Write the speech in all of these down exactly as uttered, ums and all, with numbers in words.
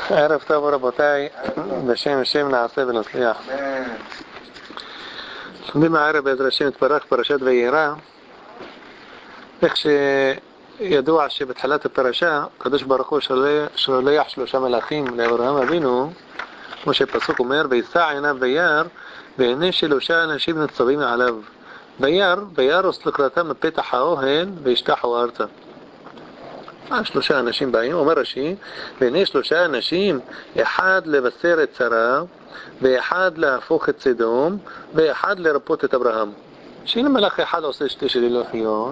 ערב טוב רבותיי, בשם השם נעשה ונצליח. לומדים הערב בעזרת השם יתברך פרשת וירא. איך שידוע שבתחילת הפרשה הקדוש ברוך הוא שולח שלושה מלאכים לאברהם אבינו, כמו שפסוק אומר, וישא עיניו וירא והנה שלושה אנשים ניצבים עליו. וירא וירוס לקראתם מפתח האוהל וישתחו ארצה. שלושה אנשים באים, אומר רש"י, והנה שלושה אנשים, אחד לבשר את שרה, ואחד להפוך את סדום, ואחד לרפות את אברהם. שהנה מלאך אחד עושה שתי שליחויות,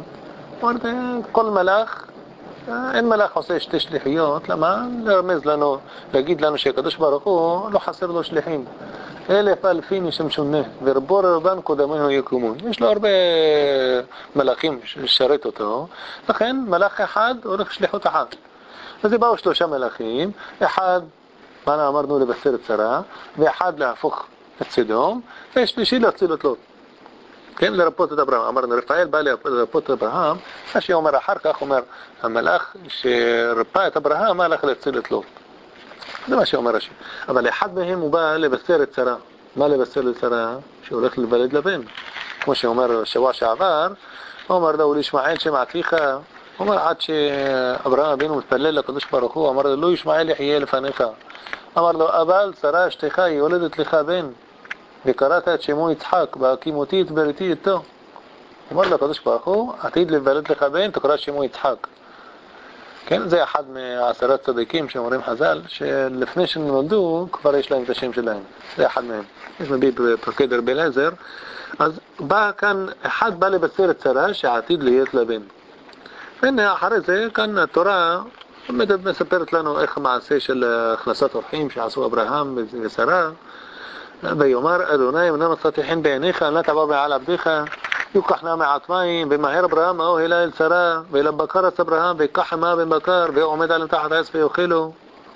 כל מלאך, אין מלאך עושה שתי שליחויות, למה? לרמז לנו, להגיד לנו שהקדוש ברוך הוא לא חסר לו שליחים. אלף אלפים ישמשונה, ורבו רבן קודמינו יקומון. יש לו הרבה מלאכים ששרת אותו, לכן מלאך אחד הולך שליחות אחת. אז באו שלושה מלאכים, אחד, מה אמרנו, לבשר את שרה, ואחד להפוך את סדום, ושלישי להציל את לוט. כן, לרפות את אברהם. אמרנו, רפאל בא לרפות את אברהם, מה שאומר אחר כך, אומר, המלאך שרפא את אברהם, הלך להציל את לוט. זה מה שאומר רש"י. אבל אחד מהם הוא בא לבשר את שרה. מה לבשר לשרה? שהולך לבלד לבן. כמו שאומר שבוע שעבר, הוא אומר לו, לישמעאל שמעתיך, הוא אומר עד שאברהם אבינו מתפלל לקדוש ברוך הוא, אמר לו, לא ישמעאל יחיה לפניך. אמר לו, אבל שרה אשתך היא יולדת לך בן, וקראת את שמו יצחק, בהקימותי את בריתי איתו. אמר לו הקדוש ברוך הוא, עתיד לבלד לך בן, תקרא שמו יצחק. כן, זה אחד מעשרת צדיקים שאומרים חז"ל, שלפני שנולדו כבר יש להם את השם שלהם. זה אחד מהם. יש מביא בפרקי דרבי אליעזר. אז בא כאן, אחד בא לבשר את שרה שעתיד להיות לבן. והנה אחרי זה, כאן התורה מספרת לנו איך המעשה של הכנסת אורחים שעשו אברהם ושרה. ויאמר אדוני אם לא מצאתי חן בעיניך, אל תבוא מעל עבדיך, יוקח נא מעט מים, ומהר אברהם האוהל אל שרה, ואל הבקר עש אברהם, ויקח עמה בן בקר, ועומד עליהם תחת העץ ויאכלו.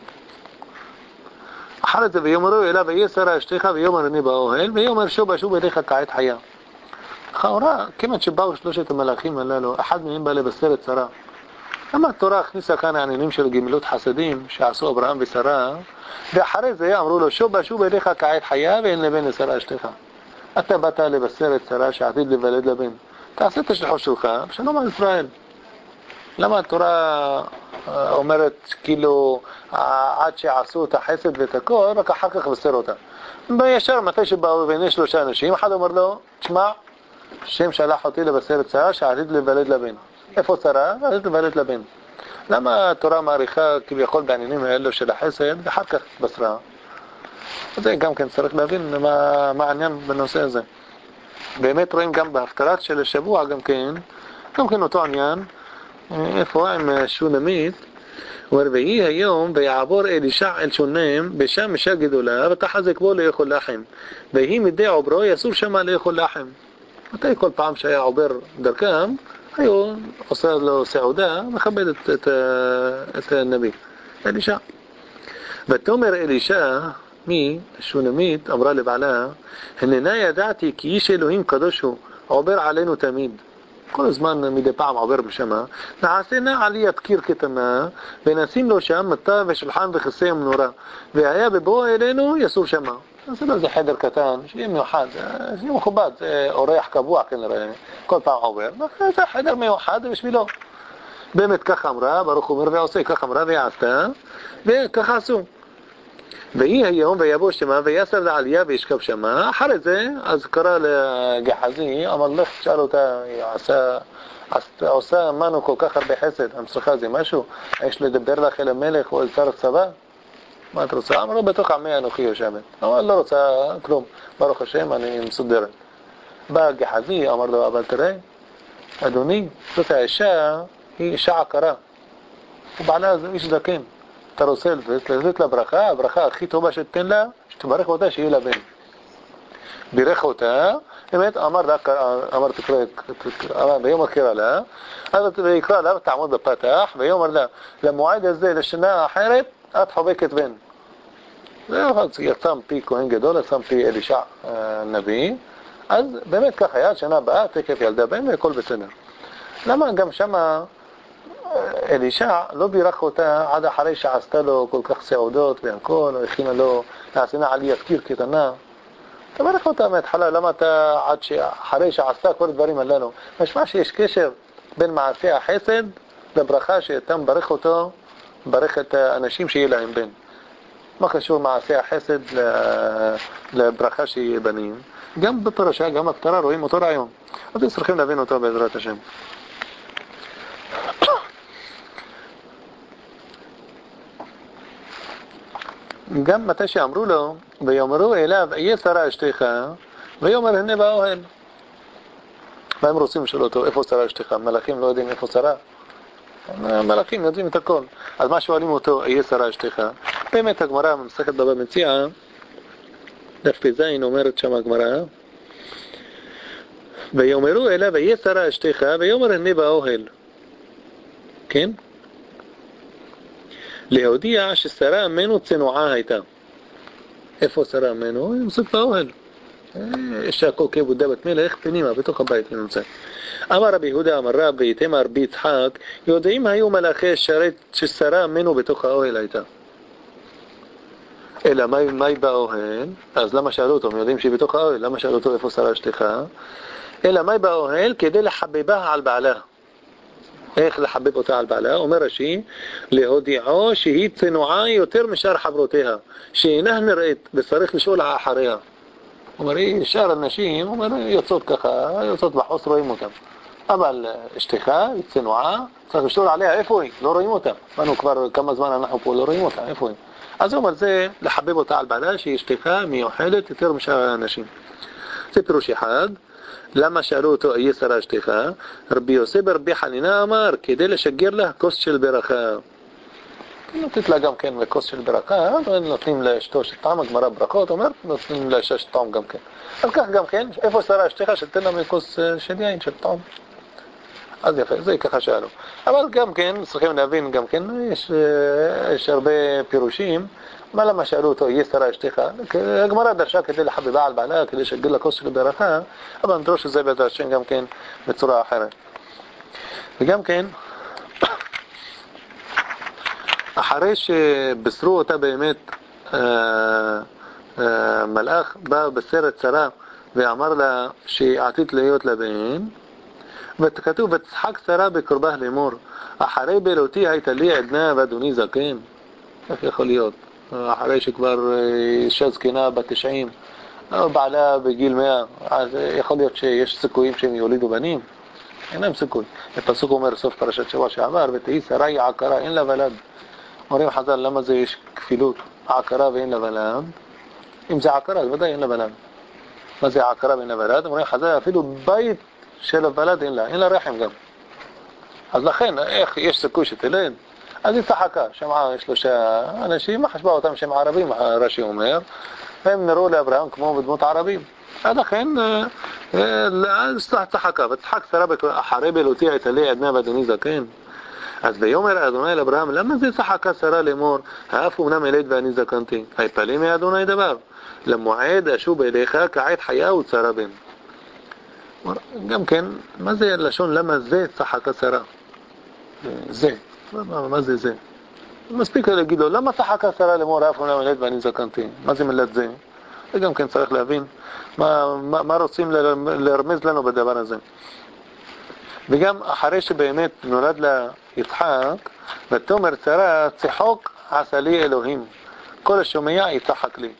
אחרי זה ויאמרו אליו ויהיה שרה אשתך, ויאמר אני באוהל, ויאמר שוב שוב אליך כעת חיה. לכאורה, כמעט שבאו שלושת המלאכים הללו, אחד מהם בא לבשר את שרה. למה התורה הכניסה כאן העניינים של גמילות חסדים שעשו אברהם ושרה, ואחרי זה אמרו לו שוב שוב אליך כעת חיה, ואין לבן לשרה אשתך. אתה באת לבשר את שרה שעתיד לבלד לבן. תעשה את השליחות שלך, שלום על ישראל. למה התורה אומרת כאילו עד שעשו את החסד ואת הכל, רק אחר כך בסר אותה. בישר מתי שבאו והנה שלושה אנשים, אחד אומר לו, תשמע, שם שלח אותי לבשר את שרה שעתיד לבלד לבן. איפה שרה? עתיד לבלד לבן. למה התורה מעריכה כביכול בעניינים האלו של החסד ואחר כך בסרה? זה גם כן צריך להבין מה, מה העניין בנושא הזה. באמת רואים גם בהפטרת של השבוע גם כן, גם כן אותו עניין, איפה עם שונמית, הוא אומר, ויהי היום ויעבור אלישע אל שונם, בשם אישה גדולה, ותחזק בו לאכול לחם. ויהי מדי עוברו יסור שמה לאכול לחם. מתי כל פעם שהיה עובר דרכם, היו עושה לו סעודה, מכבד את, את, את הנביא, אלישע. ותאמר אלישע, מי? שונמית, אמרה לבעלה, הננה ידעתי כי איש אלוהים קדוש הוא, עובר עלינו תמיד. כל הזמן מדי פעם עובר בשמה, נעשינה עליית קיר קטנה, ונשים לו שם מטה ושולחן וכיסא ומנורה, והיה בבוא אלינו יסור שמה. זה לא איזה חדר קטן, שיהיה מיוחד, שיהיה מכובד, זה אורח קבוע כנראה, כל פעם עובר, זה חדר מיוחד בשבילו. באמת ככה אמרה, ברוך אומר ועושה, ככה אמרה ועשתה, וככה עשו. ויהי היום ויבוא שמה ויסר לעלייה וישכב שמה. אחרי זה אז קרא לגחזי, אמר לך תשאל אותה, עשה, עושה מנו כל כך הרבה חסד, המצליחה זה משהו, יש לדבר לך אל המלך או אל שר הצבא? מה את רוצה? אמר לו בתוך עמי אנוכי יושבת. אמר לא רוצה כלום, ברוך השם אני מסודרת. בא גחזי, אמר לו אבל תראה אדוני, זאת האישה היא אישה עקרה, ובעלה זה איש זקן, אתה רוצה לתת לה ברכה, הברכה הכי טובה שתתן לה, שתברך אותה שיהיה לה בן. בירך אותה, באמת אמר לה, אמר תקרא, ויאמר קרא לה, אז ויקרא לה, תעמוד בפתח, ויאמר לה, למועד הזה, לשנה האחרת, את חובקת בן. זה יצא מפי כהן גדול, יצא מפי אלישע נביא, אז באמת ככה היה, שנה הבאה, תקף ילדה בן והכל בסדר. למה גם שמה, אלישע לא בירך אותה עד אחרי שעשתה לו כל כך סעודות והכל, הכינה לו, נעשינה עליית קיר קטנה. תברך אותה מההתחלה, למה אתה עד שאחרי שעשתה כל הדברים הללו? משמע שיש קשר בין מעשי החסד לברכה שאתה מברך אותו, מברך את האנשים שיהיה להם בן. מה קשור מעשי החסד לברכה שיהיה בנים? גם בפרשה, גם בפתרה רואים אותו רעיון. אז צריכים להבין אותו בעזרת השם. גם מתי שאמרו לו, ויאמרו אליו, איה שרה אשתך, ויאמר הנה באוהל. והם רוצים לשאול אותו, איפה שרה אשתך? מלאכים לא יודעים איפה שרה? מלאכים יודעים את הכל. אז מה שואלים אותו, איה שרה אשתך? באמת הגמרא במסכת בבא מציעא, דף פ"ז אומרת שם הגמרא, ויאמרו אליו, איה שרה אשתך, ויאמר הנה באוהל. כן? להודיע ששרה אמנו צנועה הייתה. איפה שרה אמנו? היא נמצאת באוהל. יש שהכל כבודה בת מלך פנימה, בתוך הבית היא נמצאת. אמר רבי יהודה אמר רב ויתמר רבי יצחק, יודעים היו מלאכי שרת ששרה אמנו בתוך האוהל הייתה. אלא מה, מה היא באוהל? אז למה שאלו אותו? הם יודעים שהיא בתוך האוהל, למה שאלו אותו איפה שרה אשתך? אלא מה היא באוהל? כדי לחבבה על בעלה. איך לחבב אותה על בעלה? אומר רש"י, להודיעו שהיא צנועה יותר משאר חברותיה, שאינה נראית וצריך לשאול אחריה. אומר, היא שאר הנשים, אומר, יוצאות ככה, יוצאות בחוץ, רואים אותם. אבל אשתך היא צנועה, צריך לשאול עליה איפה היא, לא רואים אותה. באנו כבר כמה זמן אנחנו פה, לא רואים אותה, איפה היא. אז הוא אומר, זה לחבב אותה על בעלה, שהיא אשתך מיוחדת יותר משאר הנשים. זה פירוש אחד. למה שאלו אותו איה שרה אשתך? רבי יוסי ברבי חנינה אמר כדי לשגר לה כוס של ברכה. נותנת לה גם כן כוס של ברכה, נותנים לאשתו שטעם, הגמרא ברכות אומרת, נותנים לאשה שטעם גם כן. אז כך גם כן, איפה שרה אשתך? שתן לה מכוס של יין של טעם. אז יפה, זה ככה שאלו. אבל גם כן, צריכים להבין גם כן, יש, יש הרבה פירושים. מה למה שאלו אותו, איה שרה אשתך? הגמרא דרשה כדי לחבבה על בעלה, כדי לשגר לה כוס של ברכה, אבל נדרוש את זה בעזרת השם גם כן בצורה אחרת. וגם כן, אחרי שבשרו אותה באמת, אה, אה, מלאך בא בסרט שרה ואמר לה שעתיד להיות לבן, וכתוב ותצחק שרה בקרבה לאמור, אחרי בלותי הייתה לי עדנה ואדוני זקן. איך יכול להיות? אחרי שכבר אישה זקנה בת תשעים, בעלה בגיל מאה, אז יכול להיות שיש סיכויים שהם יולידו בנים? אין להם סיכוי. הפסוק אומר סוף פרשת שבוע שעבר, ותהי שרה היא עקרה, אין לה ולד. אומרים חז"ל, למה זה יש כפילות? עקרה ואין לה ולד. אם זה עקרה, אז ודאי אין לה ולד. מה זה עקרה ואין לה ולד? אומרים חז"ל, אפילו בית של הוולד אין לה, אין לה רחם גם. אז לכן, איך יש סיכוי שתלד? אז היא צחקה, שמעה שלושה אנשים, מה חשבה אותם שהם ערבים, רש"י אומר, הם נראו לאברהם כמו בדמות ערבים. אז לכן, אז צחקה, וצחק שרה אחרי בלותי הייתה לי עדנה ואדוני זקן. אז ויאמר אדוני לאברהם, למה זה צחקה שרה לאמור, האף אמנם ילד ואני זקנתי, היפלא מאדוני דבר, למועד אשוב אליך כעת חיה וצרה בן. גם כן, מה זה לשון למה זה צחקה שרה? זה, מה, מה זה זה? מספיק להגיד לו, למה צחקה שרה לאמור, האף אמנם ילד ואני זקנתי? מה זה מילת זה? וגם כן צריך להבין מה, מה, מה רוצים לרמז לנו בדבר הזה. וגם אחרי שבאמת נולד לה יצחק, ותאמר שרה, צחוק עשה לי אלוהים, כל השומע יצחק לי.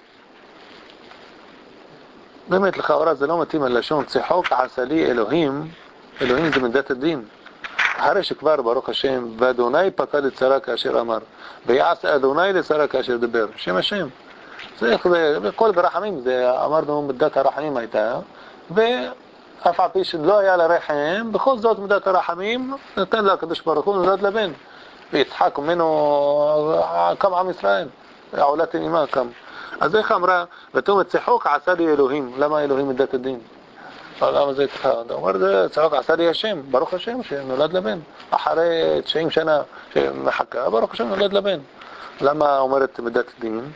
באמת לכאורה זה לא מתאים על לשון, צחוק עשה לי אלוהים, אלוהים זה מידת הדין. אחרי שכבר ברוך השם, ואדוני פקד את שרה כאשר אמר, ויעש אדוני לשרה כאשר דבר, שם השם. זה כל ברחמים, זה אמרנו מידת הרחמים הייתה, ו... אף על פי שלא היה לה רחם, בכל זאת מידת הרחמים נתן לה הקדוש ברוך הוא נולד לבן, ויצחק ממנו קם עם ישראל, עולת אימה קם. אז איך אמרה, ותאמר צחוק עשה לי אלוהים? למה אלוהים מידת הדין? למה זה ככה? הוא אומר, צחוק עשה לי השם, ברוך השם שנולד לבן, אחרי תשעים שנה שמחכה, ברוך השם נולד לבן. למה אומרת מידת הדין?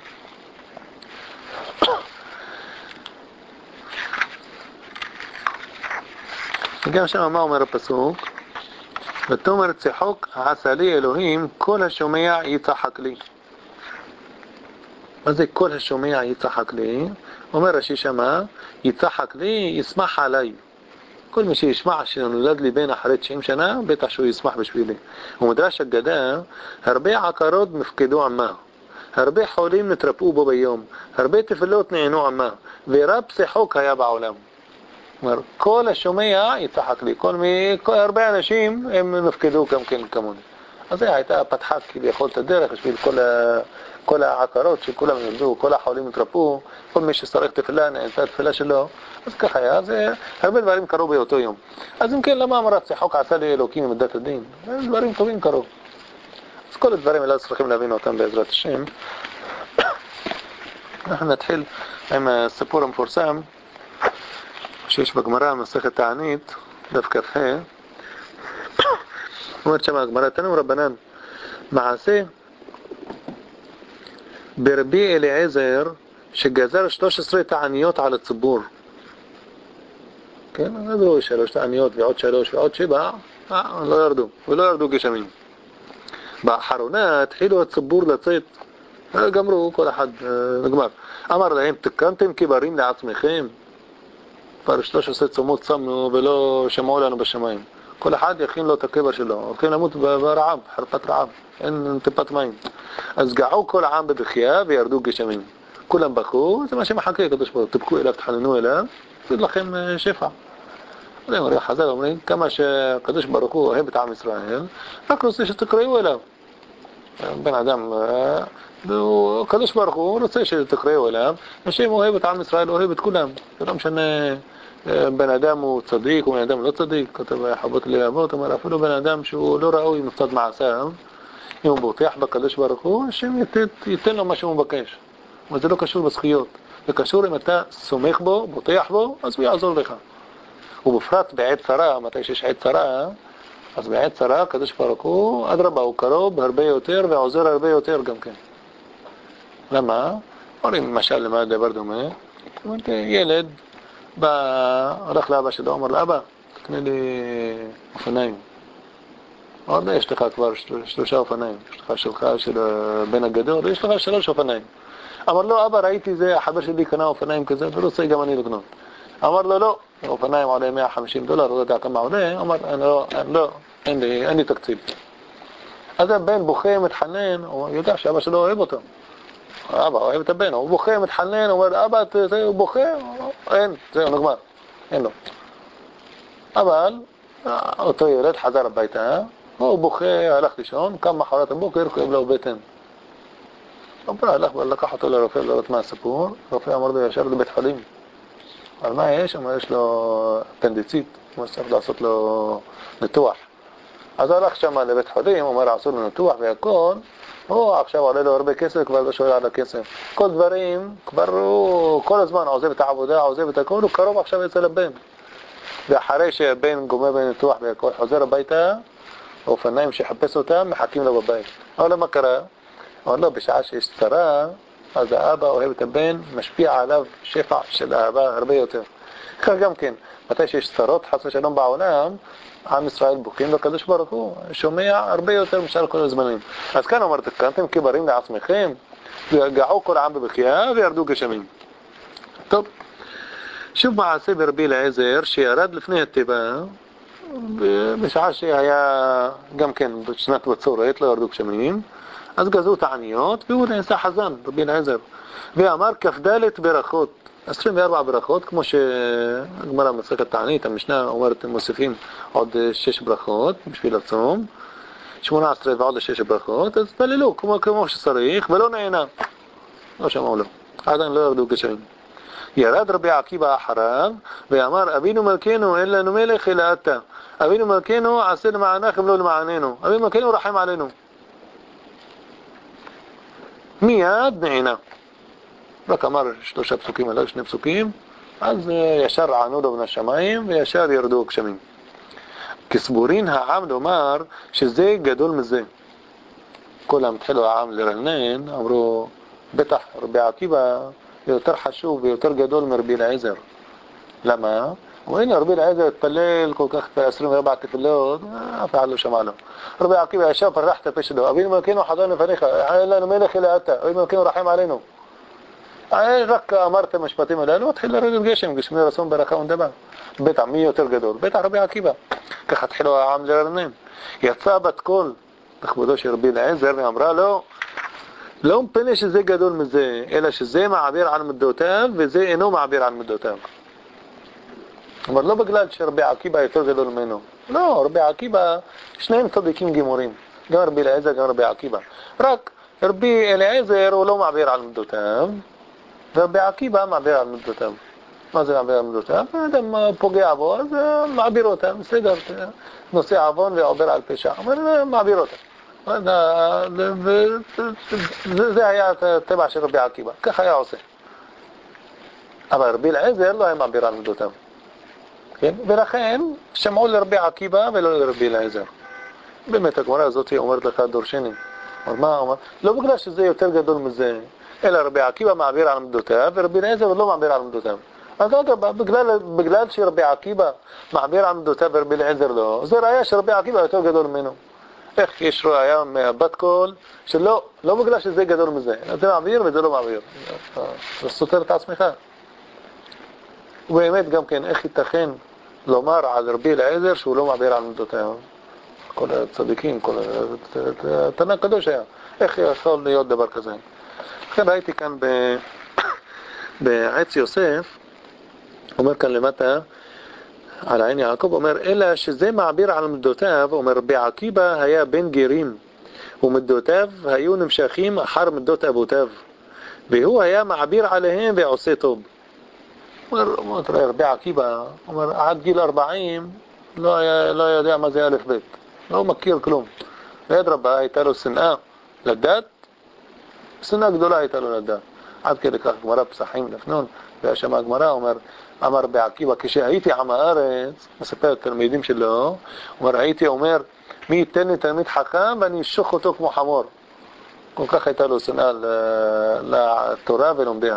וגם שם מה אומר הפסוק? ותאמר צחוק עשה לי אלוהים, כל השומע יצחק לי. מה זה כל השומע יצחק לי? אומר רש"י שמה, יצחק לי, ישמח עליי. כל מי שישמע שנולד לי בן אחרי תשעים שנה, בטח שהוא ישמח בשבילי. ומדרש אגדה, הרבה עקרות מפקדו עמה, הרבה חולים נתרפאו בו ביום, הרבה תפילות נענו עמה, ורב צחוק היה בעולם. כלומר, כל השומע יצחק לי, כל מי, כל הרבה אנשים הם מפקדו גם כן כמוני. אז זה הייתה פתחה כביכול את הדרך בשביל כל, ה, כל העקרות שכולם נולדו, כל החולים התרפאו, כל מי שצריך תפילה נענתה התפילה שלו. אז ככה היה, זה הרבה דברים קרו באותו יום. אז אם כן, למה אמר צחוק עשה לי אלוקים ממידת הדין? דברים טובים קרו. אז כל הדברים האלה צריכים להבין אותם בעזרת השם. אנחנו נתחיל עם הסיפור המפורסם שיש בגמרא מסכת תענית, דף כ"ה. אומרת שם הגמרא, תנו רבנן, מעשה ברבי אליעזר שגזר שלוש עשרה תעניות על הציבור. כן, עברו שלוש תעניות ועוד שלוש ועוד שבע, אה, לא ירדו, ולא ירדו גשמים. באחרונה התחילו הציבור לצאת, גמרו כל אחד, נגמר. אמר להם, תקנתם קיברים לעצמכם? כבר שלוש עשרה צומות צמנו ולא שמעו לנו בשמיים. כל אחד יכין לו את הקבר שלו, הולכים למות ברעב, חרפת רעב, אין טיפת מים. אז געו כל העם בבכייה וירדו גשמים. כולם בכו, זה מה שמחכה הקדוש ברוך הוא, תבכו אליו, תחננו אליו, יגיד לכם שפע. אומרים, חז"ל אומרים, כמה שהקדוש ברוך הוא אוהב את עם ישראל, רק רוצה שתקראו אליו. בן אדם, הקדוש ברוך הוא רוצה שתקראו אליו, השם אוהב את עם ישראל, אוהב את כולם. זה לא משנה, בן אדם הוא צדיק, או בן אדם לא צדיק, כתב חבות להבות, אומר, אפילו בן אדם שהוא לא ראוי מצד מעשיו, אם הוא בוטח בקדוש ברוך הוא, השם ייתן, ייתן לו מה שהוא מבקש. אבל זה לא קשור בזכויות. זה קשור אם אתה סומך בו, בוטח בו, אז הוא יעזור לך. ובפרט בעת צרה, מתי שיש עת צרה, אז בעת צרה, הקדוש ברוך הוא, אדרבה, הוא קרוב הרבה יותר ועוזר הרבה יותר גם כן. למה? אומרים, למשל, למה דבר דומה? אומרת, ילד בא, הולך לאבא שלו, אומר לאבא, תקנה לי אופניים. עוד לא, יש לך כבר שלושה אופניים. יש לך שלך של בן הגדול, יש לך שלוש אופניים. אמר לו, אבא, ראיתי זה, החבר שלי קנה אופניים כזה, ורוצה גם אני לקנות. אמר לו, לא, אופניים עולה מאה וחמישים דולר, לא יודע כמה עולה. אמר, אני לא, אני לא, אין לי, אין לי תקציב. אז הבן בוכה, מתחנן, הוא יודע שאבא שלו אוהב אותו. אבא אוהב את הבן, הוא בוכה, מתחנן, הוא אומר, אבא, הוא בוכה, אין, זהו, נגמר, אין לו. אבל אותו ילד חזר הביתה, הוא בוכה, הלך לישון, קם מחרת הבוקר, כואב לו בטן. הוא הלך ולקח אותו לרופא לראות מה הסיפור, הרופא אמר לו, ישר לבית חולים. אבל מה יש? אמר, יש לו אפנדיצית, הוא צריך לעשות לו ניתוח. אז הלך שם לבית חולים, הוא אומר, עשו לו ניתוח והכל, הוא עכשיו עולה לו הרבה כסף, כבר לא שואל על הכסף. כל דברים, כבר הוא כל הזמן עוזב את העבודה, עוזב את הכל, הוא קרוב עכשיו אצל הבן. ואחרי שהבן גומר בניתוח והכל, חוזר הביתה, האופניים שחפש אותם, מחכים לו בבית. אבל מה קרה? אבל לא, בשעה שיש צרה, אז האבא אוהב את הבן, משפיע עליו שפע של אהבה הרבה יותר. כך גם כן, מתי שיש צרות, חס ושלום בעולם, עם ישראל בוכים לקדוש ברוך הוא, שומע הרבה יותר משאר כל הזמנים. אז כאן אומרת, קנתם קיברים לעצמכם, וגעו כל העם בבכייה וירדו גשמים. טוב, שוב מעשה ברבי אליעזר שירד לפני התיבה, בשעה שהיה גם כן בשנת בצורת, לא ירדו גשמים, אז גזו תעניות, והוא נעשה חזן, רבי אליעזר, ואמר כ"ד ברכות, עשרים וארבע ברכות, כמו שהגמרא מסכת תענית, המשנה אומרת, מוסיפים עוד שש ברכות בשביל הצום, שמונה עשרה ועוד שש ברכות, אז תללו כמו, כמו שצריך, ולא נענה, לא שמעו לו, עדיין לא ירדו גשמים. ירד רבי עקיבא אחריו, ואמר, אבינו מלכנו, אין לנו מלך אלא אתה. אבינו מלכנו, עשה למענכם לא למעננו. אבינו מלכנו, רחם עלינו. מיד נענה. רק אמר שלושה פסוקים עליו, שני פסוקים, אז ישר ענו לו מן השמיים, וישר ירדו גשמים. כסבורין העם לומר, שזה גדול מזה. כולם התחילו העם לרנן, אמרו, בטח רבי עקיבא, יותר חשוב ויותר גדול מרבי אליעזר. למה? وهنا ربي العزة يتبلل كل كخت عشرين وأربعة تفلات ما فعلوا شماله ربي عقيبة يشاف الرحتة بيشدوا أبين ما كانوا حضرنا فريقة لا نملك إلا أتى أبين ما كانوا رحيم علينا رك أمرت مش بتيم لا لا تحل الرجل جيشهم جسمي رسوم بركة وندبع بيت عمية وترجع دول بيت ربي عقيبة كخت حلوة عام جرنين يتصابت كل تخبطوش ربي العزة يرمي أمره له لو مبنش زي جدول مزي إلاش زي معبير عن مدوتان وزي إنه معبير عن مدوتان امر لو بقلالش ربي عقيبة يترجدوا منه لا ربي عقيبة اثنين صديقين جمهورين جمع ربي العزة جمع ربي عقيبة راك ربي العزة ولو معبير عن المدوتام ربي عقيبة معبير عن المدوتام ما زي معبير عن المدوتام هذا ما بوجي عبو معبيروتام سيدر نصي عبون ويعبر على البشع معبيروتام هذا زي هي تبع ربي عقيبة كخيا عصي أما ربي العزة الله معبير عن المدوتام ולכן שמעו לרבי עקיבא ולא לרבי אליעזר. באמת הגמרא הזאת היא אומרת לך דורשני. מה אומר? לא בגלל שזה יותר גדול מזה, אלא רבי עקיבא מעביר על עמדותיו ורבי אליעזר לא מעביר על עמדותיו. אז אגב, בגלל, בגלל שרבי עקיבא מעביר על עמדותיו ורבי אליעזר לא, זה ראיה שרבי עקיבא יותר גדול ממנו. איך יש ראיה מהבת קול שלא, לא בגלל שזה גדול מזה, זה מעביר וזה לא מעביר. זה סותר את עצמך. ובאמת גם כן, איך ייתכן לומר על רבי אליעזר שהוא לא מעביר על עמדותיו? כל הצדיקים, כל התנא הקדוש היה. איך יכול להיות דבר כזה? לכן ראיתי כאן בעץ יוסף, אומר כאן למטה, על עין יעקב, אומר, אלא שזה מעביר על עמדותיו, אומר, רבי עקיבא היה בן גרים, ומדותיו היו נמשכים אחר מדות אבותיו, והוא היה מעביר עליהם ועושה טוב. אומר, תראה, רבי עקיבא, אומר, עד גיל ארבעים, לא, היה, לא יודע מה זה אלף בית, לא מכיר כלום. ליד רבה הייתה לו שנאה לדת, שנאה גדולה הייתה לו לדת. עד כדי כך גמרא פסחים לפנון, והשם הגמרא אומר, אמר רבי עקיבא, כשהייתי עם הארץ, מספר התלמידים שלו, אומר, הייתי אומר, מי ייתן לי תלמיד חכם ואני אשוך אותו כמו חמור. כל כך הייתה לו שנאה לתורה ולומדיה.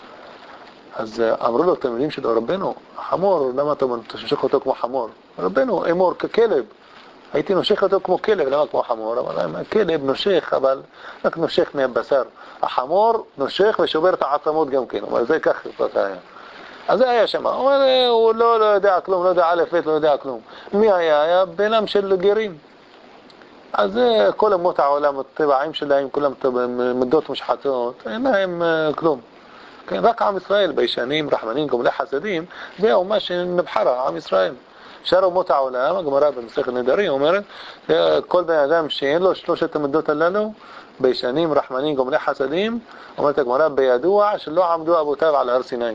אז אמרו לו תלמידים שלו, רבנו, חמור, למה אתה תשוך אותו כמו חמור? רבנו, אמור ככלב. הייתי נושך אותו כמו כלב, למה כמו חמור? אבל כלב נושך, אבל רק נושך מהבשר. החמור נושך ושובר את העצמות גם כן. אבל זה כך היה. אז זה היה שם. הוא, הוא לא, לא יודע כלום, לא יודע א' ב', לא יודע כלום. מי היה? היה בינם של גרים. אז כל אמות העולם, הטבעים שלהם, כולם מדות משחטות, אין להם כלום. כן, רק עם ישראל, בישנים, רחמנים, גומלי חסדים, זה אומה שנבחרה, עם ישראל. שאר אומות העולם, הגמרא במסכת נדרים אומרת, כל בן אדם שאין לו שלושת המדות הללו, בישנים, רחמנים, גומלי חסדים, אומרת הגמרא בידוע שלא עמדו אבותיו על הר סיני.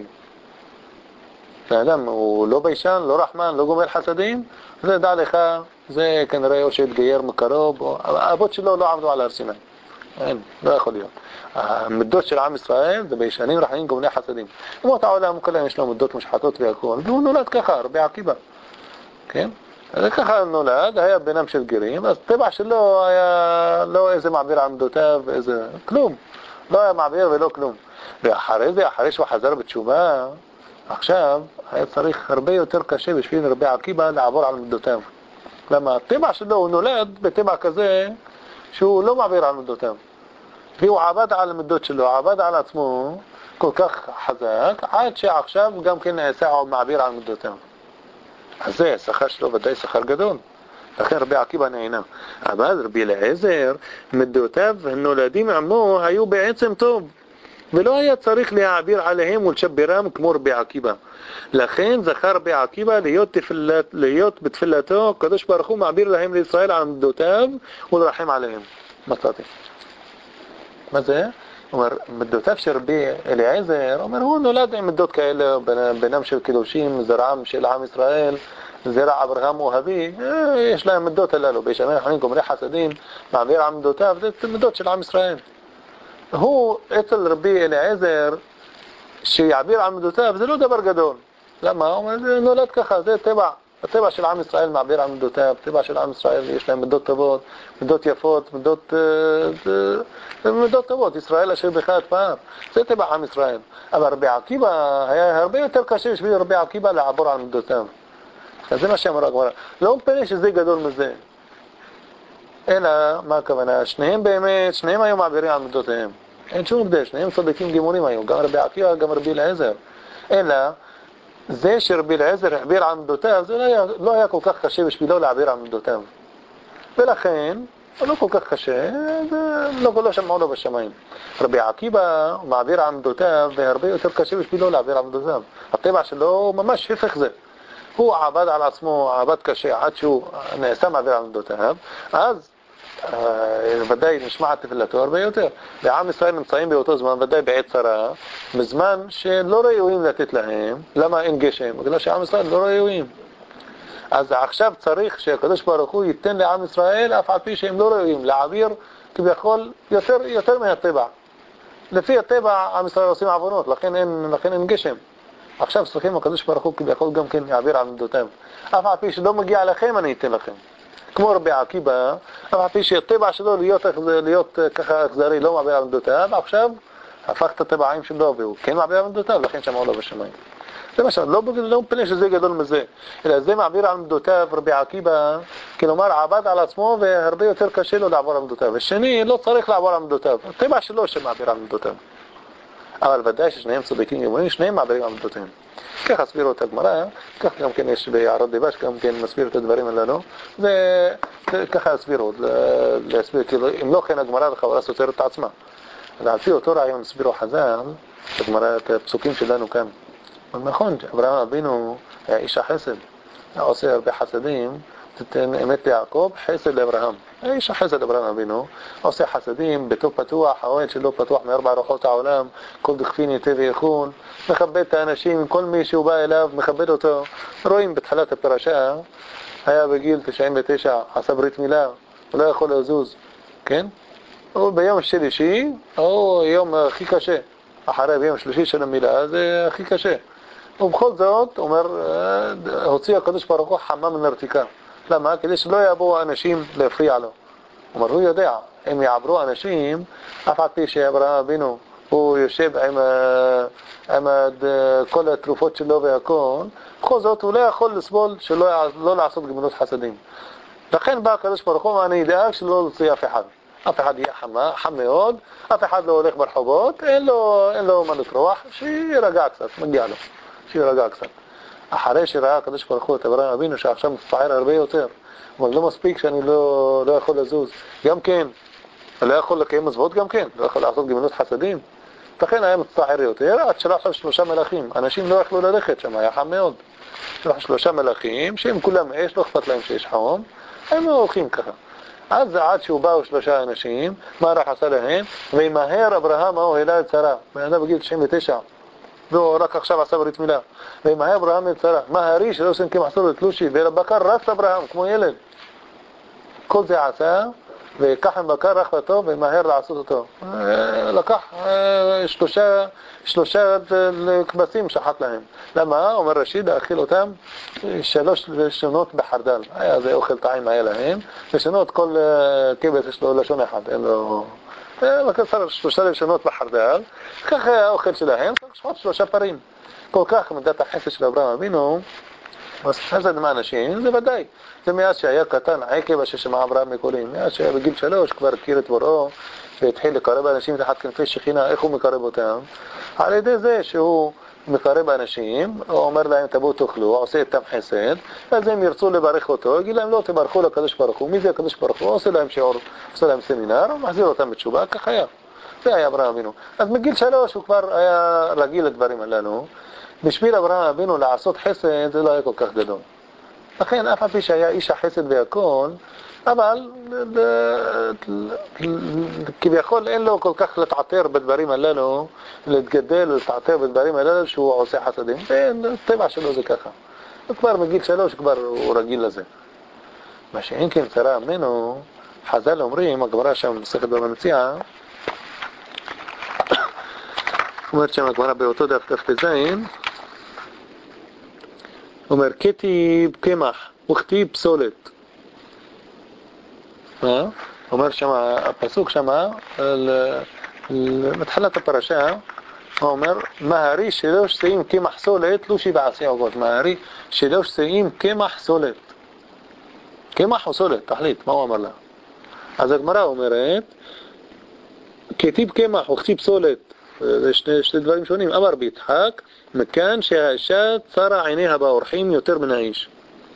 בן אדם הוא לא בישן, לא רחמן, לא גומל חסדים, זה דע לך, זה כנראה או שהתגייר מקרוב, או, האבות שלו לא עמדו על הר סיני. אין, לא יכול להיות. המדות של עם ישראל זה בישנים, רחמנים, גומלי חסדים. אומות העולם כולם יש לו מדות משחטות והכל, והוא נולד ככה, רבי עקיבא. כן? אז ככה נולד, היה בינם של גרים, אז טבע שלו היה לא איזה מעביר עמדותיו, איזה, כלום. לא היה מעביר ולא כלום. ואחרי זה, אחרי שהוא חזר בתשובה, עכשיו היה צריך הרבה יותר קשה בשביל רבי עקיבא לעבור על עמדותיו. למה? הטבע שלו הוא נולד בטבע כזה שהוא לא מעביר על עמדותיו. והוא עבד על המדות שלו, עבד על עצמו כל כך חזק, עד שעכשיו גם כן נעשה עוד מעביר על עמדותיו. אז זה, שכר שלו ודאי שכר גדול. לכן רבי עקיבא נהנה. אבל רבי אליעזר, מדותיו הנולדים עמו היו בעצם טוב. ולא היה צריך להעביר עליהם ולשברם כמו רבי עקיבא. לכן זכר רבי עקיבא להיות, תפילת, להיות בתפילתו, הקדוש ברוך הוא מעביר להם לישראל על עמדותיו ולרחם עליהם. מצאתי. מה זה? אומר, מדותיו של רבי אליעזר, אומר, הוא נולד עם מדות כאלה, בינם של קידושים, זרעם של עם ישראל, זרע אברהם אוהבי, יש להם מדות הללו, בישמי רחמנים, גומלי חסדים, מעביר על מדותיו, זה מדות של עם ישראל. הוא, אצל רבי אליעזר, שיעביר על מדותיו, זה לא דבר גדול. למה? הוא אומר, זה נולד ככה, זה טבע. הטבע של עם ישראל מעביר על מידותיו, הטבע של עם ישראל יש להם מידות טובות, מידות יפות, מידות, מידות טובות, ישראל אשר בך אתפאר, זה טבע עם ישראל. אבל רבי עקיבא היה הרבה יותר קשה בשביל רבי עקיבא לעבור על מידותיו. אז זה מה שאמרה הגמרא. לא מפני שזה גדול מזה. אלא, מה הכוונה? שניהם באמת, שניהם היו מעבירים על מידותיהם. אין שום הבדל, שניהם צדיקים גמורים היו, גם רבי עקיבא, גם רבי אליעזר. אלא, זה שרבי אליעזר העביר על מידותיו, זה לא היה, לא היה כל כך קשה בשבילו להעביר על מידותיו. ולכן, לא כל כך קשה, זה לא, לא שמעו לו בשמיים. רבי עקיבא מעביר על מידותיו, והרבה יותר קשה בשבילו להעביר על מידותיו. הטבע שלו ממש הפך זה. הוא עבד על עצמו, עבד קשה, עד שהוא נעשה מעביר על מידותיו, אז ודאי נשמעת תפילתו הרבה יותר. ועם ישראל נמצאים באותו זמן, ודאי בעת צרה, בזמן שלא ראויים לתת להם. למה אין גשם? בגלל שעם ישראל לא ראויים. אז עכשיו צריך שהקדוש ברוך הוא ייתן לעם ישראל, אף על פי שהם לא ראויים, להעביר כביכול יותר, יותר מהטבע. לפי הטבע עם ישראל עושים עוונות, לכן אין, לכן אין גשם. עכשיו צריכים הקדוש ברוך הוא כביכול גם כן יעביר על מידותיו. אף על פי שלא מגיע לכם, אני אתן לכם. כמו רבי עקיבא, אף על פי שהטבע שלו להיות, להיות ככה אכזרי, לא מעביר על מידותיו, עכשיו הפך את הטבעים שלו והוא כן מעביר על מידותיו, לכן שמעו לו בשמיים. זה מה שאומר, לא, לא מפני שזה גדול מזה, אלא זה מעביר על מידותיו רבי עקיבא, כלומר עבד על עצמו והרבה יותר קשה לו לעבור על מידותיו. ושני, לא צריך לעבור על מידותיו, הטבע שלו שמעביר על מידותיו. אבל ודאי ששניהם צדיקים גמורים, שניהם מעבירים על מידותיהם. ככה הסבירו את הגמרא, כך גם כן יש ביערות דיבש, גם כן מסביר את הדברים הללו, וככה הסבירו, להסביר, כאילו, אם לא כן הגמרא לחברה סותרת את עצמה. ועל פי אותו רעיון הסבירו חז"ל, את הגמרא, את הפסוקים שלנו כאן. נכון, אברהם אבינו היה איש החסד, עושה הרבה חסדים, תתן אמת ליעקב, חסד לאברהם. איש החסד אברהם אבינו, עושה חסדים, ביתו פתוח, האוהל שלו פתוח מארבע רוחות העולם, כל דכפין ייתי ויכון, מכבד את האנשים, כל מי שהוא בא אליו, מכבד אותו. רואים בתחילת הפרשה, היה בגיל תשעים ותשע, עשה ברית מילה, הוא לא יכול לזוז, כן? הוא ביום שלישי, או יום הכי קשה, אחרי ביום שלישי של המילה, זה הכי קשה. ובכל זאת, אומר, הוציא הקדוש ברוך הוא חמה מנרתיקה. למה? כדי שלא יבואו אנשים להפריע לו. אומר, הוא יודע, אם יעברו אנשים, אף על פי שאברהם אבינו, הוא יושב עם, עם כל התרופות שלו והכל, בכל זאת הוא לא יכול לסבול שלא לא לעשות גמילות חסדים. לכן בא הקדוש ברוך הוא, אני אדאג שלא להוציא אף אחד. אף אחד יהיה חמה, חם מאוד, אף אחד לא הולך ברחובות, אין לו, אין לו מה לטרוח, שירגע קצת, מגיע לו, שירגע קצת. אחרי שראה הקדוש ברוך הוא את אברהם אבינו שעכשיו מצטער הרבה יותר, אבל לא מספיק שאני לא, לא יכול לזוז, גם כן, לא יכול לקיים מצוות גם כן, לא יכול לעשות גמילות חסדים, לכן היה מצטער יותר, עד שלח שלושה מלאכים, אנשים לא יכלו ללכת שם, היה חם מאוד, שלח שלושה מלאכים, שהם כולם אש, לא אכפת להם שיש חום, הם הולכים ככה. אז עד שהוא באו שלושה אנשים, מה רח עשה להם? וימהר אברהם הוא העלה את שרה, ואדם בגיל תשעים ותשע, והוא רק עכשיו עשה ברית מילה. וימהר אברהם את שרה, מהרי שלא עושים כמחסור לתלושי, ולבקר רץ אברהם כמו ילד. כל זה עשה, וכך עם בקר רח אותו, ומהר לעשות אותו. לקח שלושה, שלושה כבשים שחט להם. למה? אומר רש"י, להאכיל אותם שלוש לשונות בחרדל. היה זה אוכל טעים היה להם, לשונות כל כבש יש לו לשון אחד, אין לו... לקצר שלושה לשונות בחרדל, כך היה האוכל שלהם, שחט שלושה פרים. כל כך מידת החסד של אברהם אבינו, חסד מהאנשים, זה ודאי. זה מאז שהיה קטן, עקב ששמע אברהם מקולים, מאז שהיה בגיל שלוש, כבר הכיר את בוראו, והתחיל לקרב אנשים תחת כנפי שכינה, איך הוא מקרב אותם? על ידי זה שהוא מקרב אנשים, הוא אומר להם תבואו תאכלו, עושה איתם חסד, אז הם ירצו לברך אותו, יגיד להם לא תברכו לקדוש ברוך הוא, מי זה הקדוש ברוך הוא? עושה להם שיעור, עושה להם סמינר, מחזיר אותם בתשובה, כך היה. זה היה אברהם אבינו. אז מגיל שלוש הוא כבר היה רגיל לדברים הללו, בשביל אברהם אבינו לעשות חסד זה לא היה כל כך גדול. לכן אף על פי שהיה איש החסד והכל, אבל כביכול אין לו כל כך לתעתר בדברים הללו, להתגדל ולתעתר בדברים הללו שהוא עושה חסדים. טבע שלו זה ככה. וכבר מגיל שלוש כבר הוא רגיל לזה. מה שאין כן צרה ממנו, חז"ל אומרים, הגמרא שם מסכת בבא מציעא, אומרת שם הגמרא באותו דף דף זין, אומר כתיב קמח וכתיב פסולת. אה? אומר שמה, הפסוק שמה, מתחילת הפרשה, הוא אומר, מהרי שלוש שאים קמח סולת, לא שבעה עשי עוגות. מהרי שלוש שאים קמח סולת. קמח או סולת, תחליט, מה הוא אמר לה? אז הגמרא אומרת, כתיב קמח וכתיב סולת, זה שני, שני דברים שונים. אמר ביצחק, מכאן שהאישה צרה עיניה באורחים יותר מן האיש.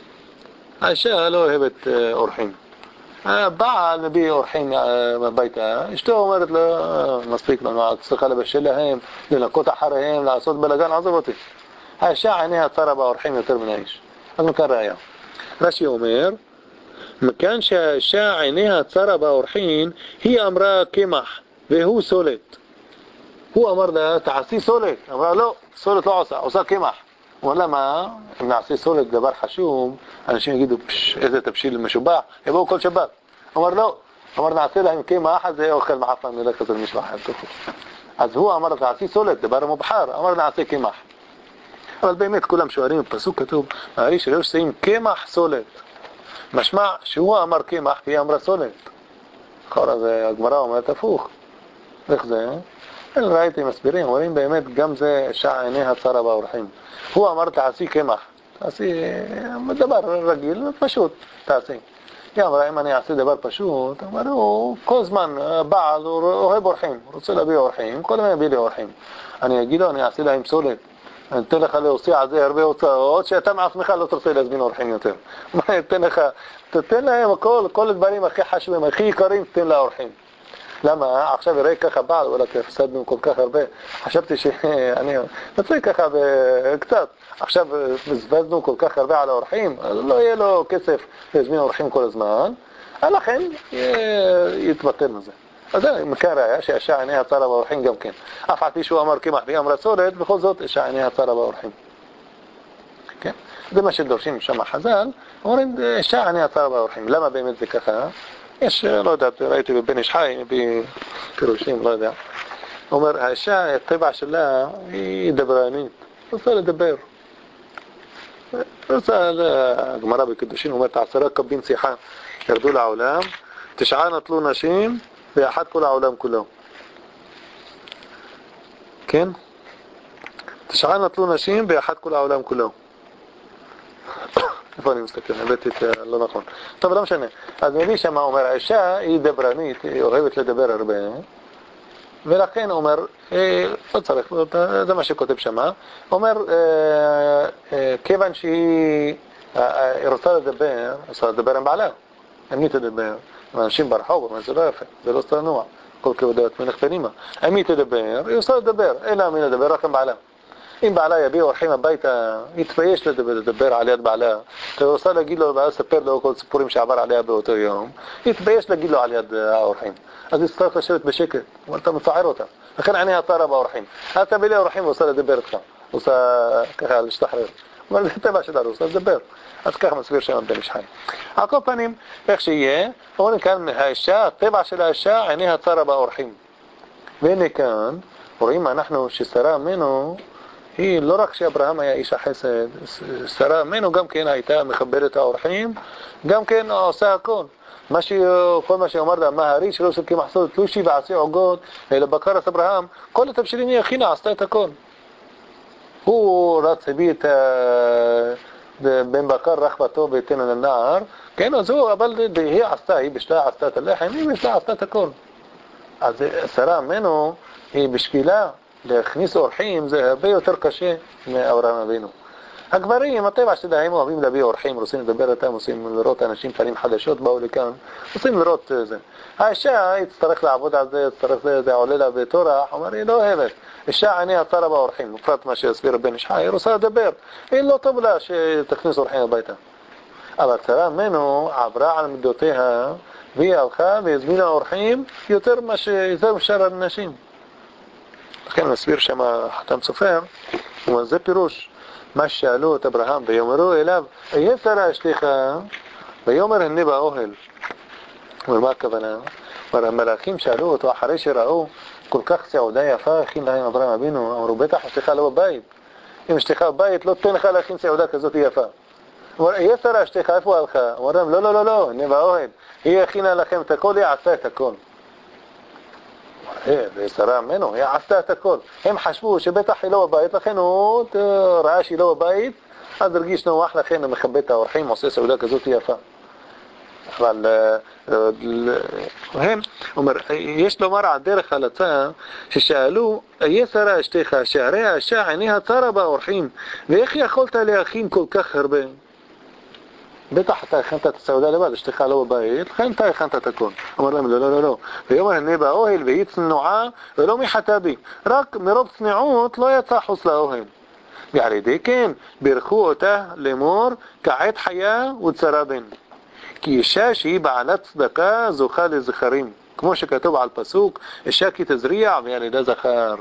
האישה לא אוהבת אורחים. הבעל מביא אורחים מהביתה, אשתו אומרת לו, מספיק לנו, צריכה לבשל להם, לנקות אחריהם, לעשות בלגן, עזוב אותי. האישה עיניה צרה באורחים יותר מן האיש. אז מכאן ראיה. רש"י אומר, מכאן שהאישה עיניה צרה באורחים, היא אמרה קמח, והוא סולת. הוא אמר לה, תעשי סולת. אמרה, לא, סולת לא עושה, עושה קמח. הוא אומר לה, מה? אם נעשה סולת דבר חשוב, אנשים יגידו, פש, איזה תבשיל משובח, יבואו כל שבת. הוא אומר, לא. אמר, נעשה להם קמח, אז זה אוכל מעפן, נלך כזה משלח. אז הוא אמר, תעשי סולת, דבר מובחר. אמר, נעשה קמח. אבל באמת כולם שואלים, בפסוק כתוב, הרי שלוש שאים קמח סולת. משמע שהוא אמר קמח והיא אמרה סולת. אחר אז הגמרא אומרת הפוך. איך זה? אלה ראיתי מסבירים, אומרים באמת גם זה שעה עיניה צרה באורחים. הוא אמר תעשי קמח. תעשי דבר רגיל, פשוט תעשי. היא אמרה אם אני אעשה דבר פשוט, אמרו כל זמן בעל הוא אוהב אורחים, רוצה להביא אורחים, כל הזמן יביא לי אורחים. אני אגיד לו אני אעשה להם סולת. אני אתן לך להוציא על זה הרבה הוצאות שאתה מעצמך לא תרצה להזמין אורחים יותר. מה אתן לך? תתן להם הכל, כל הדברים הכי חשובים, הכי יקרים, תתן לאורחים. למה? עכשיו יראה ככה בעל, וואלה, הפסדנו כל כך הרבה. חשבתי שאני נצא ככה קצת. עכשיו בזבזנו כל כך הרבה על האורחים, לא יהיה לו כסף להזמין אורחים כל הזמן, לכן יתבטל מזה. אז זה מכאן ראיה שהאישה עיניה צרה באורחים גם כן. אף עתי שהוא אמר קמח והיא אמרה סולת, בכל זאת אישה עיניה צרה באורחים. כן? זה מה שדורשים שם החז"ל, אומרים אישה עיניה צרה באורחים. למה באמת זה ככה? יש, לא יודע, ראיתי בבן איש חי, בפירושים, לא יודע. אומר, האישה, הטבע שלה היא דברנית, רוצה לדבר. רוצה, הגמרא בקדושים אומרת, עשרה קבין שיחה ירדו לעולם, תשעה נטלו נשים, ואחת כל העולם כולו. כן? תשעה נטלו נשים, ואחת כל העולם כולו. איפה אני מסתכל? הבאתי את זה, לא נכון. טוב, לא משנה. אז מביא שמה אומר, האישה היא דברנית, היא אוהבת לדבר הרבה, ולכן אומר, לא צריך, זה מה שכותב שמה, אומר, כיוון שהיא רוצה לדבר, רוצה לדבר עם בעלה, עם מי תדבר? עם אנשים ברחוב, אבל זה לא יפה, זה לא צנוע, כל כבודות מלך פנימה. עם מי תדבר? היא רוצה לדבר, אין לה מי לדבר, רק עם בעלה. אם בעלה יביא אורחים הביתה, יתבייש לדבר, לדבר על יד בעלה. אתה רוצה להגיד לו, לספר לו כל סיפורים שעבר עליה באותו יום, יתבייש להגיד לו על יד האורחים. אז יצטרך לשבת בשקט, אבל אתה מצער אותה. לכן עיניה הצרה באורחים. אתה בלי אורחים ועושה לדבר איתך, עושה ככה להשתחרר. אבל זה טבע שלנו, עושה לדבר. אז ככה מסביר שם בן איש חי. על כל פנים, איך שיהיה, אומרים כאן האישה, הטבע של האישה, עיניה הצרה באורחים. והנה כאן, רואים אנחנו ששרה ממנו, היא לא רק שאברהם היה איש החסד, שרה ממנו גם כן הייתה מכבדת האורחים, גם כן עושה הכל. מה ש... כל מה שאומר לה, מהרי שלא עושה כמחסוד תלושי ועשי עוגות, אלא בקרת אברהם, כל התבשילים היא הכינה, עשתה את הכל. הוא רץ הביא את בן בקר רחבתו ביתנו לנער, כן, אז הוא, אבל היא עשתה, היא בשלה עשתה את הלחם, היא בשלה עשתה את הכל. אז שרה ממנו, היא בשבילה, להכניס אורחים זה הרבה יותר קשה מאברהם אבינו. הגברים, הטבע שלהם אוהבים להביא אורחים, רוצים לדבר איתם, רוצים לראות אנשים פנים חדשות באו לכאן, רוצים לראות זה. האישה היא תצטרך לעבוד על זה, תצטרך זה, זה עולה לה בתורה, אומר, היא לא אוהבת. אישה עני הצרה באורחים, בפרט מה שהסביר בן איש חי, היא רוצה לדבר, היא לא טוב לה שתכניס אורחים הביתה. אבל שרה ממנו עברה על מידותיה, והיא הלכה והזמינה אורחים יותר מה שיותר משאר הנשים. לכן מסביר שם חתם סופר, וזה פירוש מה ששאלו את אברהם ויאמרו אליו, איה שרה אשתך? ויאמר הנה באוהל. ומה הכוונה? המלאכים שאלו אותו אחרי שראו כל כך סעודה יפה הכין להם אברהם אבינו, אמרו בטח אשתך לא בבית. אם אשתך בבית לא תתן לך להכין סעודה כזאת יפה. הוא אומר, יהיה שרה אשתך, איפה הלכה? הוא אומר, לא, לא, לא, לא, אני באוהל. היא הכינה לכם את הכל, היא עשתה את הכל. ושרה ממנו, היא עשתה את הכל. הם חשבו שבטח היא לא בבית, לכן הוא ראה שהיא לא בבית, אז הרגיש נוח לכן, הוא מכבד את האורחים, עושה סעודה כזאת יפה. אבל הם, אומר, יש לומר על דרך הלצה, ששאלו, איה שרה אשתך, שערי האשה עיניה צרה באורחים, ואיך יכולת להכין כל כך הרבה? בטח אתה הכנת את הסעודה לבד, אשתך לא בבית, לכן אתה הכנת את הכל. אמר להם, לא, לא, לא, לא. ויאמר הנה באוהל, והיא צנועה, ולא מחתה בי. רק מרוב צניעות לא יצא חוץ לאוהל. ועל ידי כן, בירכו אותה לאמור, כעת חיה וצרה בן. כי אישה שהיא בעלת צדקה זוכה לזכרים. כמו שכתוב על פסוק, אישה כי תזריע וילדה זכר.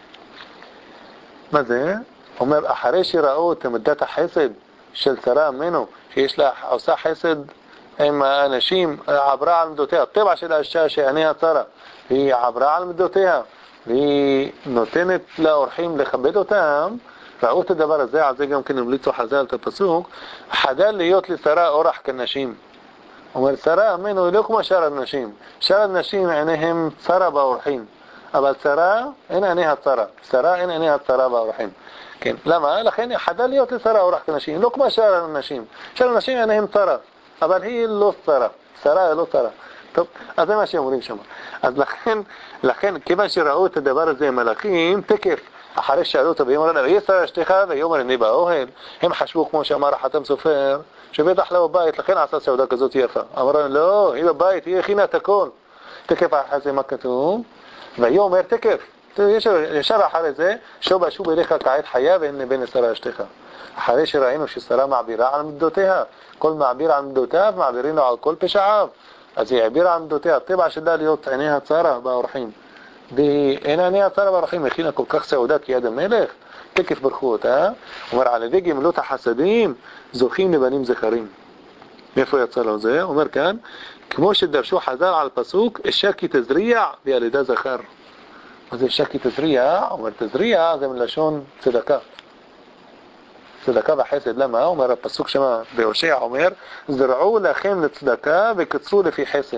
מה זה? אומר, אחרי שראו את מידת החסד של שרה ממנו, שיש לה, עושה חסד עם האנשים, עברה על מידותיה, טבע של האישה שעיניה צרה, היא עברה על מידותיה, והיא נותנת לאורחים לכבד אותם, ראו את הדבר הזה, על זה גם כן המליצו חז"ל את הפסוק, חדל להיות לשרה אורח כנשים. אומר, שרה ממנו היא לא כמו שאר הנשים, שאר הנשים עיניהם צרה באורחים, אבל שרה אין עיניה צרה, שרה אין עיניה צרה באורחים. כן, למה? לכן חדל להיות לשרה אורח כנשים, לא כמו שאר הנשים, שאר הנשים עיניהם צרה, אבל היא לא צרה, שרה היא לא צרה. טוב, אז זה מה שאומרים שם. אז לכן, לכן, כיוון שראו את הדבר הזה מלאכים, תקף, אחרי שאלו אותו, ואמרו לה, יהיה שרה אשתך, ויאמר אני באוהל, הם חשבו כמו שאמר החתם סופר, שבטח לא בבית, לכן עשה סעודה כזאת יפה. אמרו להם, לא, היא בבית, היא הכינה את הכל. תקף אחרי זה מה כתוב? ויאמר תקף, ישר אחרי זה, שובה שוב אליך כעת חיה ואין לבן שרה אשתך. אחרי שראינו ששרה מעבירה על מידותיה, כל מעביר על מידותיו, מעבירים לו על כל פשעיו. אז היא העבירה על מידותיה, טבע שלה להיות עיניה צרה באורחים. ואין עיניה צרה באורחים, הכינה כל כך סעודה כיד המלך, תקף ברכו אותה. אומר, על ידי גמילות החסדים, זוכים לבנים זכרים. מאיפה יצא לו זה? אומר כאן, כמו שדרשו חז"ל על פסוק, אישה כי תזריע וילדה זכר. מה זה אישה כי תזריע? אומר, תזריע זה מלשון צדקה. צדקה וחסד, למה? אומר הפסוק שמה בהושע, אומר, זרעו לכם לצדקה וקצרו לפי חסד.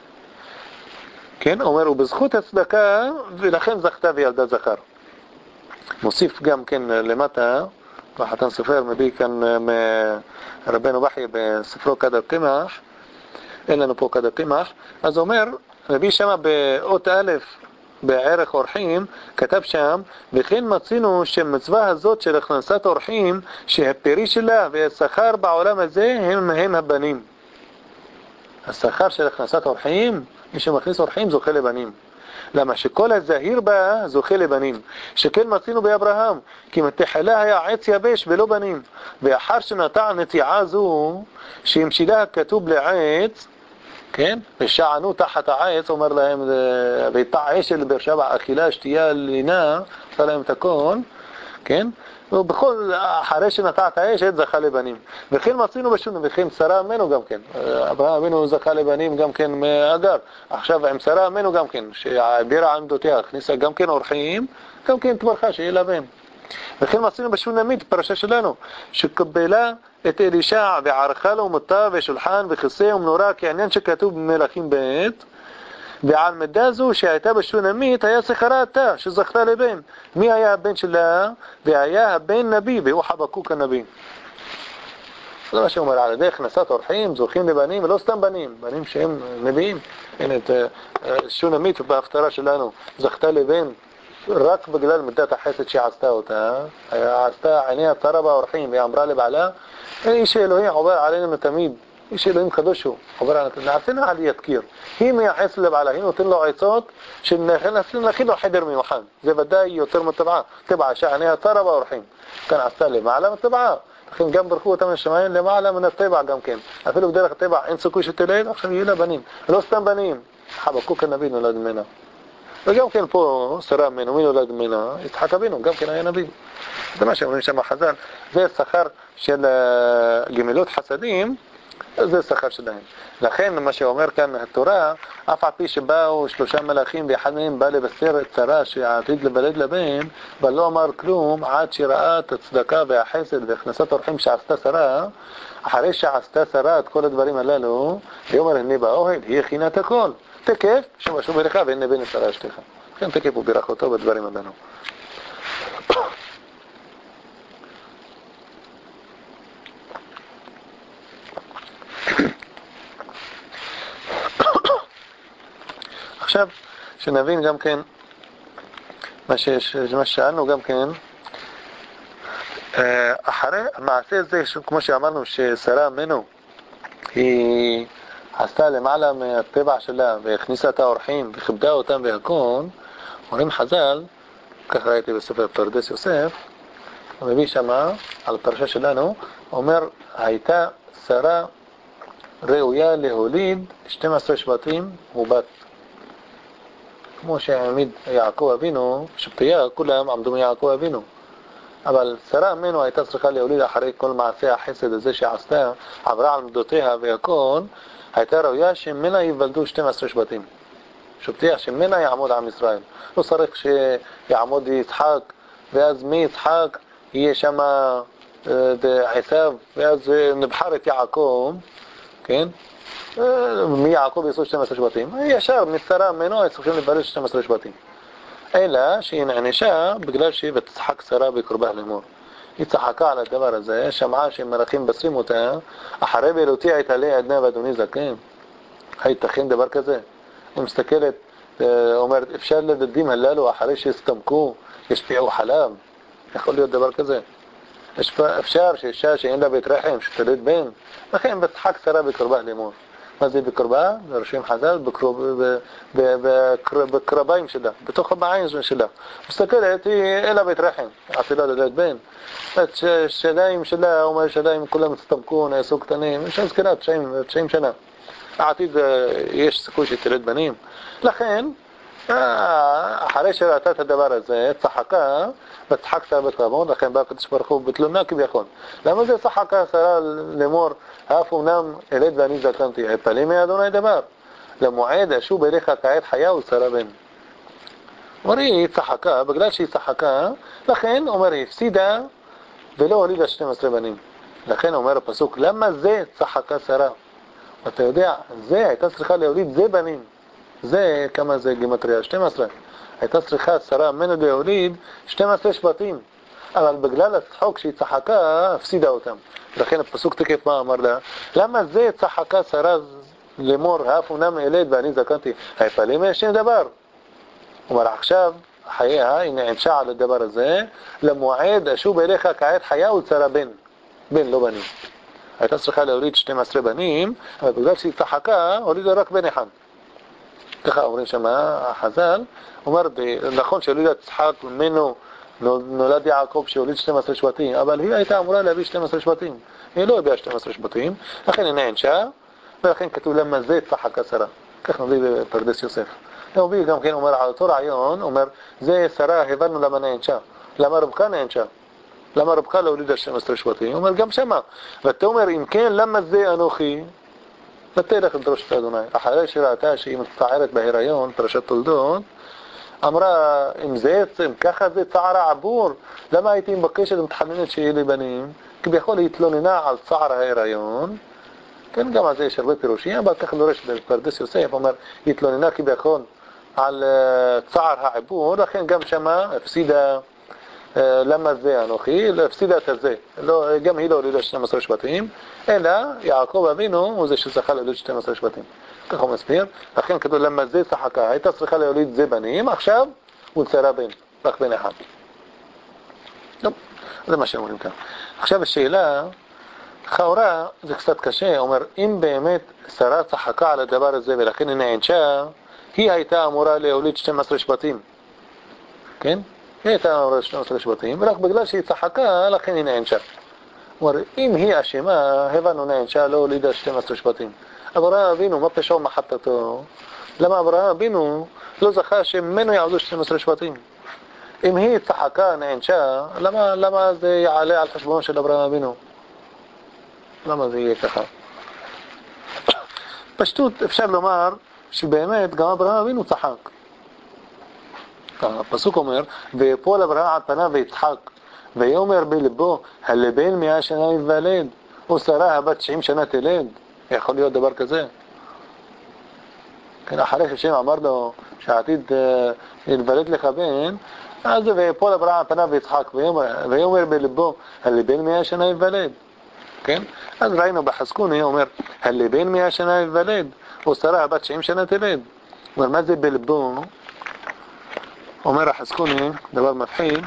כן, אומר, ובזכות הצדקה, ולכן זכתה וילדה זכר. מוסיף גם כן למטה, החתן סופר מביא כאן מרבנו בחי בספרו כד הקמח, אין לנו פה כד הקמח, אז אומר, מביא שמה באות א' בערך אורחים, כתב שם, וכן מצינו שמצווה הזאת של הכנסת אורחים, שהפרי שלה והשכר בעולם הזה הם, הם הבנים. השכר של הכנסת אורחים, מי שמכניס אורחים זוכה לבנים. למה? שכל הזהיר בה זוכה לבנים. שכן מצינו באברהם, כי מתחלה היה עץ יבש ולא בנים. ואחר שנטע נטיעה זו, שהמשילה כתוב לעץ, כן? ושענו תחת העץ, אומר להם, ויטע אשל לבאר שבע, אכילה, שתייה, לינה, עשה להם את הכל, כן? ובכל, אחרי שנטע את האשת, זכה לבנים. וכן מצינו בשונו, וכן שרה ממנו גם כן. אברהם אבינו זכה לבנים גם כן מאגר. עכשיו עם שרה ממנו גם כן, שהעבירה עמדותיה, הכניסה גם כן אורחים, גם כן תברכה שיהיה לה בן. וכן מצינו בשונמית, פרשה שלנו, שקבלה את אלישע וערכה לו מותה ושולחן וכיסא ומנורה, כעניין שכתוב במלאכים ב', ועל מידה זו שהייתה בשונמית היה שכרתה שזכתה לבן. מי היה הבן שלה? והיה הבן נבי, והוא חבקוק הנבי. זה מה שאומר, על ידי הכנסת אורחים זוכים לבנים, ולא סתם בנים, בנים שהם נביאים. הנה את שונמית בהפטרה שלנו זכתה לבן רק בגלל מידת החסד שעשתה אותה. עשתה עיניה צרה באורחים והיא אמרה לבעלה, איש אלוהים עובר עלינו תמיד, איש אלוהים קדוש הוא עובר עלינו, נעשינו על יתקיר. היא מייחס לבעלה, היא נותן לו עצות שנכין לו חדר מיוחד. זה ודאי יותר מטבעה, טבעה שעיניה צרה באורחים, כאן עשתה למעלה מטבעה, לכן גם ברכו אותם לשמיים למעלה מן הטבע גם כן, אפילו בדרך הטבע אין סיכוי שתלד, עכשיו יהיו לה בנים, לא סתם בנים. חבקוק הנביא נולד ממנה, וגם כן פה שרה ממנו, מי נולד ממנה? יצחק אבינו, גם כן היה נביא. זה מה שאומרים שם חז"ל, זה שכר של גמילות חסדים, זה שכר שלהם. לכן מה שאומר כאן התורה, אף על פי שבאו שלושה מלאכים ואחד מהם בא לבשר צרה שעתיד לבלד לבן, אבל לא אמר כלום עד שראה את הצדקה והחסד והכנסת אורחים שעשתה שרה. אחרי שעשתה שרה את כל הדברים הללו, ויאמר הנה באוהל, היא הכינה את הכל. תקף, שוב שוב ברך והנה בן שרה אשתך. כן, תקף הוא בירך אותו בדברים הללו. עכשיו, שנבין גם כן, מה ששאלנו גם כן, אחרי המעשה הזה, כמו שאמרנו, ששרה ממנו, היא עשתה למעלה מהטבע שלה, והכניסה את האורחים, וכיבדה אותם והכל, אומרים חז"ל, כך ראיתי בספר פרדס יוסף, הוא מביא שמה, על הפרשה שלנו, אומר, הייתה שרה ראויה להוליד שנים עשר שבטים ובת. כמו שהעמיד יעקב אבינו, שבטיה, כולם עמדו מיעקב אבינו. אבל שרה ממנו הייתה צריכה להוליד אחרי כל מעשה החסד הזה שעשתה, עברה על מידותיה והכל, הייתה ראויה שממנה ייוולדו שנים עשר שבטים. שבטיה שממנה יעמוד עם ישראל. לא צריך שיעמוד יצחק, ואז מי יצחק יהיה שם עשיו, ואז נבחר את יעקב, כן? מיעקב יעשו שנים עשר שבטים. ישר משרה ממנו צריכים לבלד שנים עשר שבטים. אלא שהיא נענשה בגלל שהיא ותצחק שרה בקרבה לאמור. היא צחקה על הדבר הזה, שמעה שמלאכים בסרים אותה, אחרי בילותי הייתה לי עדנה ואדוני זקן. הייתכן דבר כזה? היא מסתכלת, אומרת, אפשר לדדים הללו אחרי שהסתמקו, ישפיעו חלב? יכול להיות דבר כזה? אפשר שאישה שאין לה בית רחם, שתלד בן, לכן ותצחק שרה בקרבה לאמור. מה זה בקרבה? רושם חז"ל, בקרביים שלה, בתוך המעיים שלה. מסתכלת, היא אין לה בית רחם, עתידה ללדת בן. השדיים שלה, אומר השדיים, כולם הסתמקו, נעשו קטנים, יש הזכרה, תשעים שנה. העתיד יש סיכוי שתלד בנים. לכן, אחרי שראתה את הדבר הזה, צחקה, וצחק שרה בקרבון, לכן בא הקדוש ברוך הוא בתלונה כביכול. למה זה צחקה שרה לאמור, אף אמנם אלד ואני זקנתי, הפלים מאדוני דבר. למועד אשוב אליך כעת חיה ושרה בן. אומר היא צחקה, בגלל שהיא צחקה, לכן אומר היא הפסידה ולא הולידה שנים עשר בנים. לכן אומר הפסוק, למה זה צחקה שרה? אתה יודע, זה הייתה צריכה להוליד זה בנים. זה, כמה זה גימטריה? שתים עשרה. הייתה צריכה שרה ממנו להוליד שנים עשר שבטים. אבל בגלל הצחוק שהיא צחקה, הפסידה אותם. לכן הפסוק תקף מה אמר לה? למה זה צחקה שרה לאמור, אף אמנם ילד ואני זקנתי? היפלים יש דבר. אומר עכשיו, חייה, היא נענשה על הדבר הזה, למועד אשוב אליך כעת חיה וצרה בן. בן, לא בנים. הייתה צריכה להוליד שנים עשר בנים, אבל בגלל שהיא צחקה, הולידה רק בן אחד. ככה אומרים שמה, החז"ל, אומר, נכון שהולידה צחק ממנו, נולד יעקב שהוליד שנים עשר שבטים, אבל היא הייתה אמורה להביא שנים עשר שבטים. היא לא הביאה שנים עשר שבטים, לכן היא נענשה, ולכן כתוב למה זה צחקה שרה. כך מביא בפרדס יוסף. הוא מביא גם כן, אומר, על אותו רעיון, אומר, זה שרה, הבנו למה נענשה. למה רבקה נענשה? למה רבקה לא הולידה שנים עשר שבטים? הוא אומר, גם שמה. ואתה אומר, אם כן, למה זה אנוכי? ותלך לדרוש את אדוני. אחרי שראתה שהיא מצטערת בהיריון, פרשת תולדות, אמרה, אם זה, אם ככה זה צער העבור, למה הייתי מבקשת ומתחננת שיהיה לי בנים? כביכול היא התלוננה על צער ההיריון, כן, גם על זה יש הרבה פירושים, אבל כך דורש בפרדס יוסף, אומר, היא התלוננה כביכול על uh, צער העבור, לכן גם שמה הפסידה, uh, למה זה אנוכי, לא הפסידה את זה, לא, גם היא לא הולידה שנים עשר שבטים, אלא יעקב אבינו הוא זה שזכה להוליד שנים עשר שבטים. כך הוא מסביר, לכן כתוב למה זה צחקה, הייתה צריכה להוליד זה בנים, עכשיו הוא צרה בן, רק בן אחד. טוב, זה מה שאומרים כאן. עכשיו השאלה, לכאורה זה קצת קשה, אומר, אם באמת שרה צחקה על הדבר הזה ולכן היא נענשה, היא הייתה אמורה להוליד שנים עשר שבטים. כן? היא הייתה אמורה להוליד שנים עשר שבטים, ורק בגלל שהיא צחקה, לכן היא נענשה. אומר, אם היא אשמה, הבנו נענשה, לא הולידה שנים עשר שבטים. אברהם אבינו, מה פשעו מחטאתו? למה אברהם אבינו לא זכה שממנו יעבדו שנים עשר שבטים? אם היא צחקה, נענשה, למה, למה זה יעלה על חשבונו של אברהם אבינו? למה זה יהיה ככה? פשטות אפשר לומר שבאמת גם אברהם אבינו צחק. הפסוק אומר, ויפול אברהם על פניו ויצחק, ויאמר בלבו, הלבן מאה שנה יוולד, או שרה הבת תשעים שנה תלד. יכול להיות דבר כזה? כן, אחרי שהשם אמר לו שהעתיד יוולד לך בן, אז ויפול אברהם על פניו ויצחק, ויאמר בלבו, הלבן מאה שנה יוולד. כן? אז ראינו בחזקוני, אומר, הלבן מאה שנה יוולד, או שרה הבת תשעים שנה תלד. אומר, מה זה בלבו? אומר החזקוני, דבר מפחיד,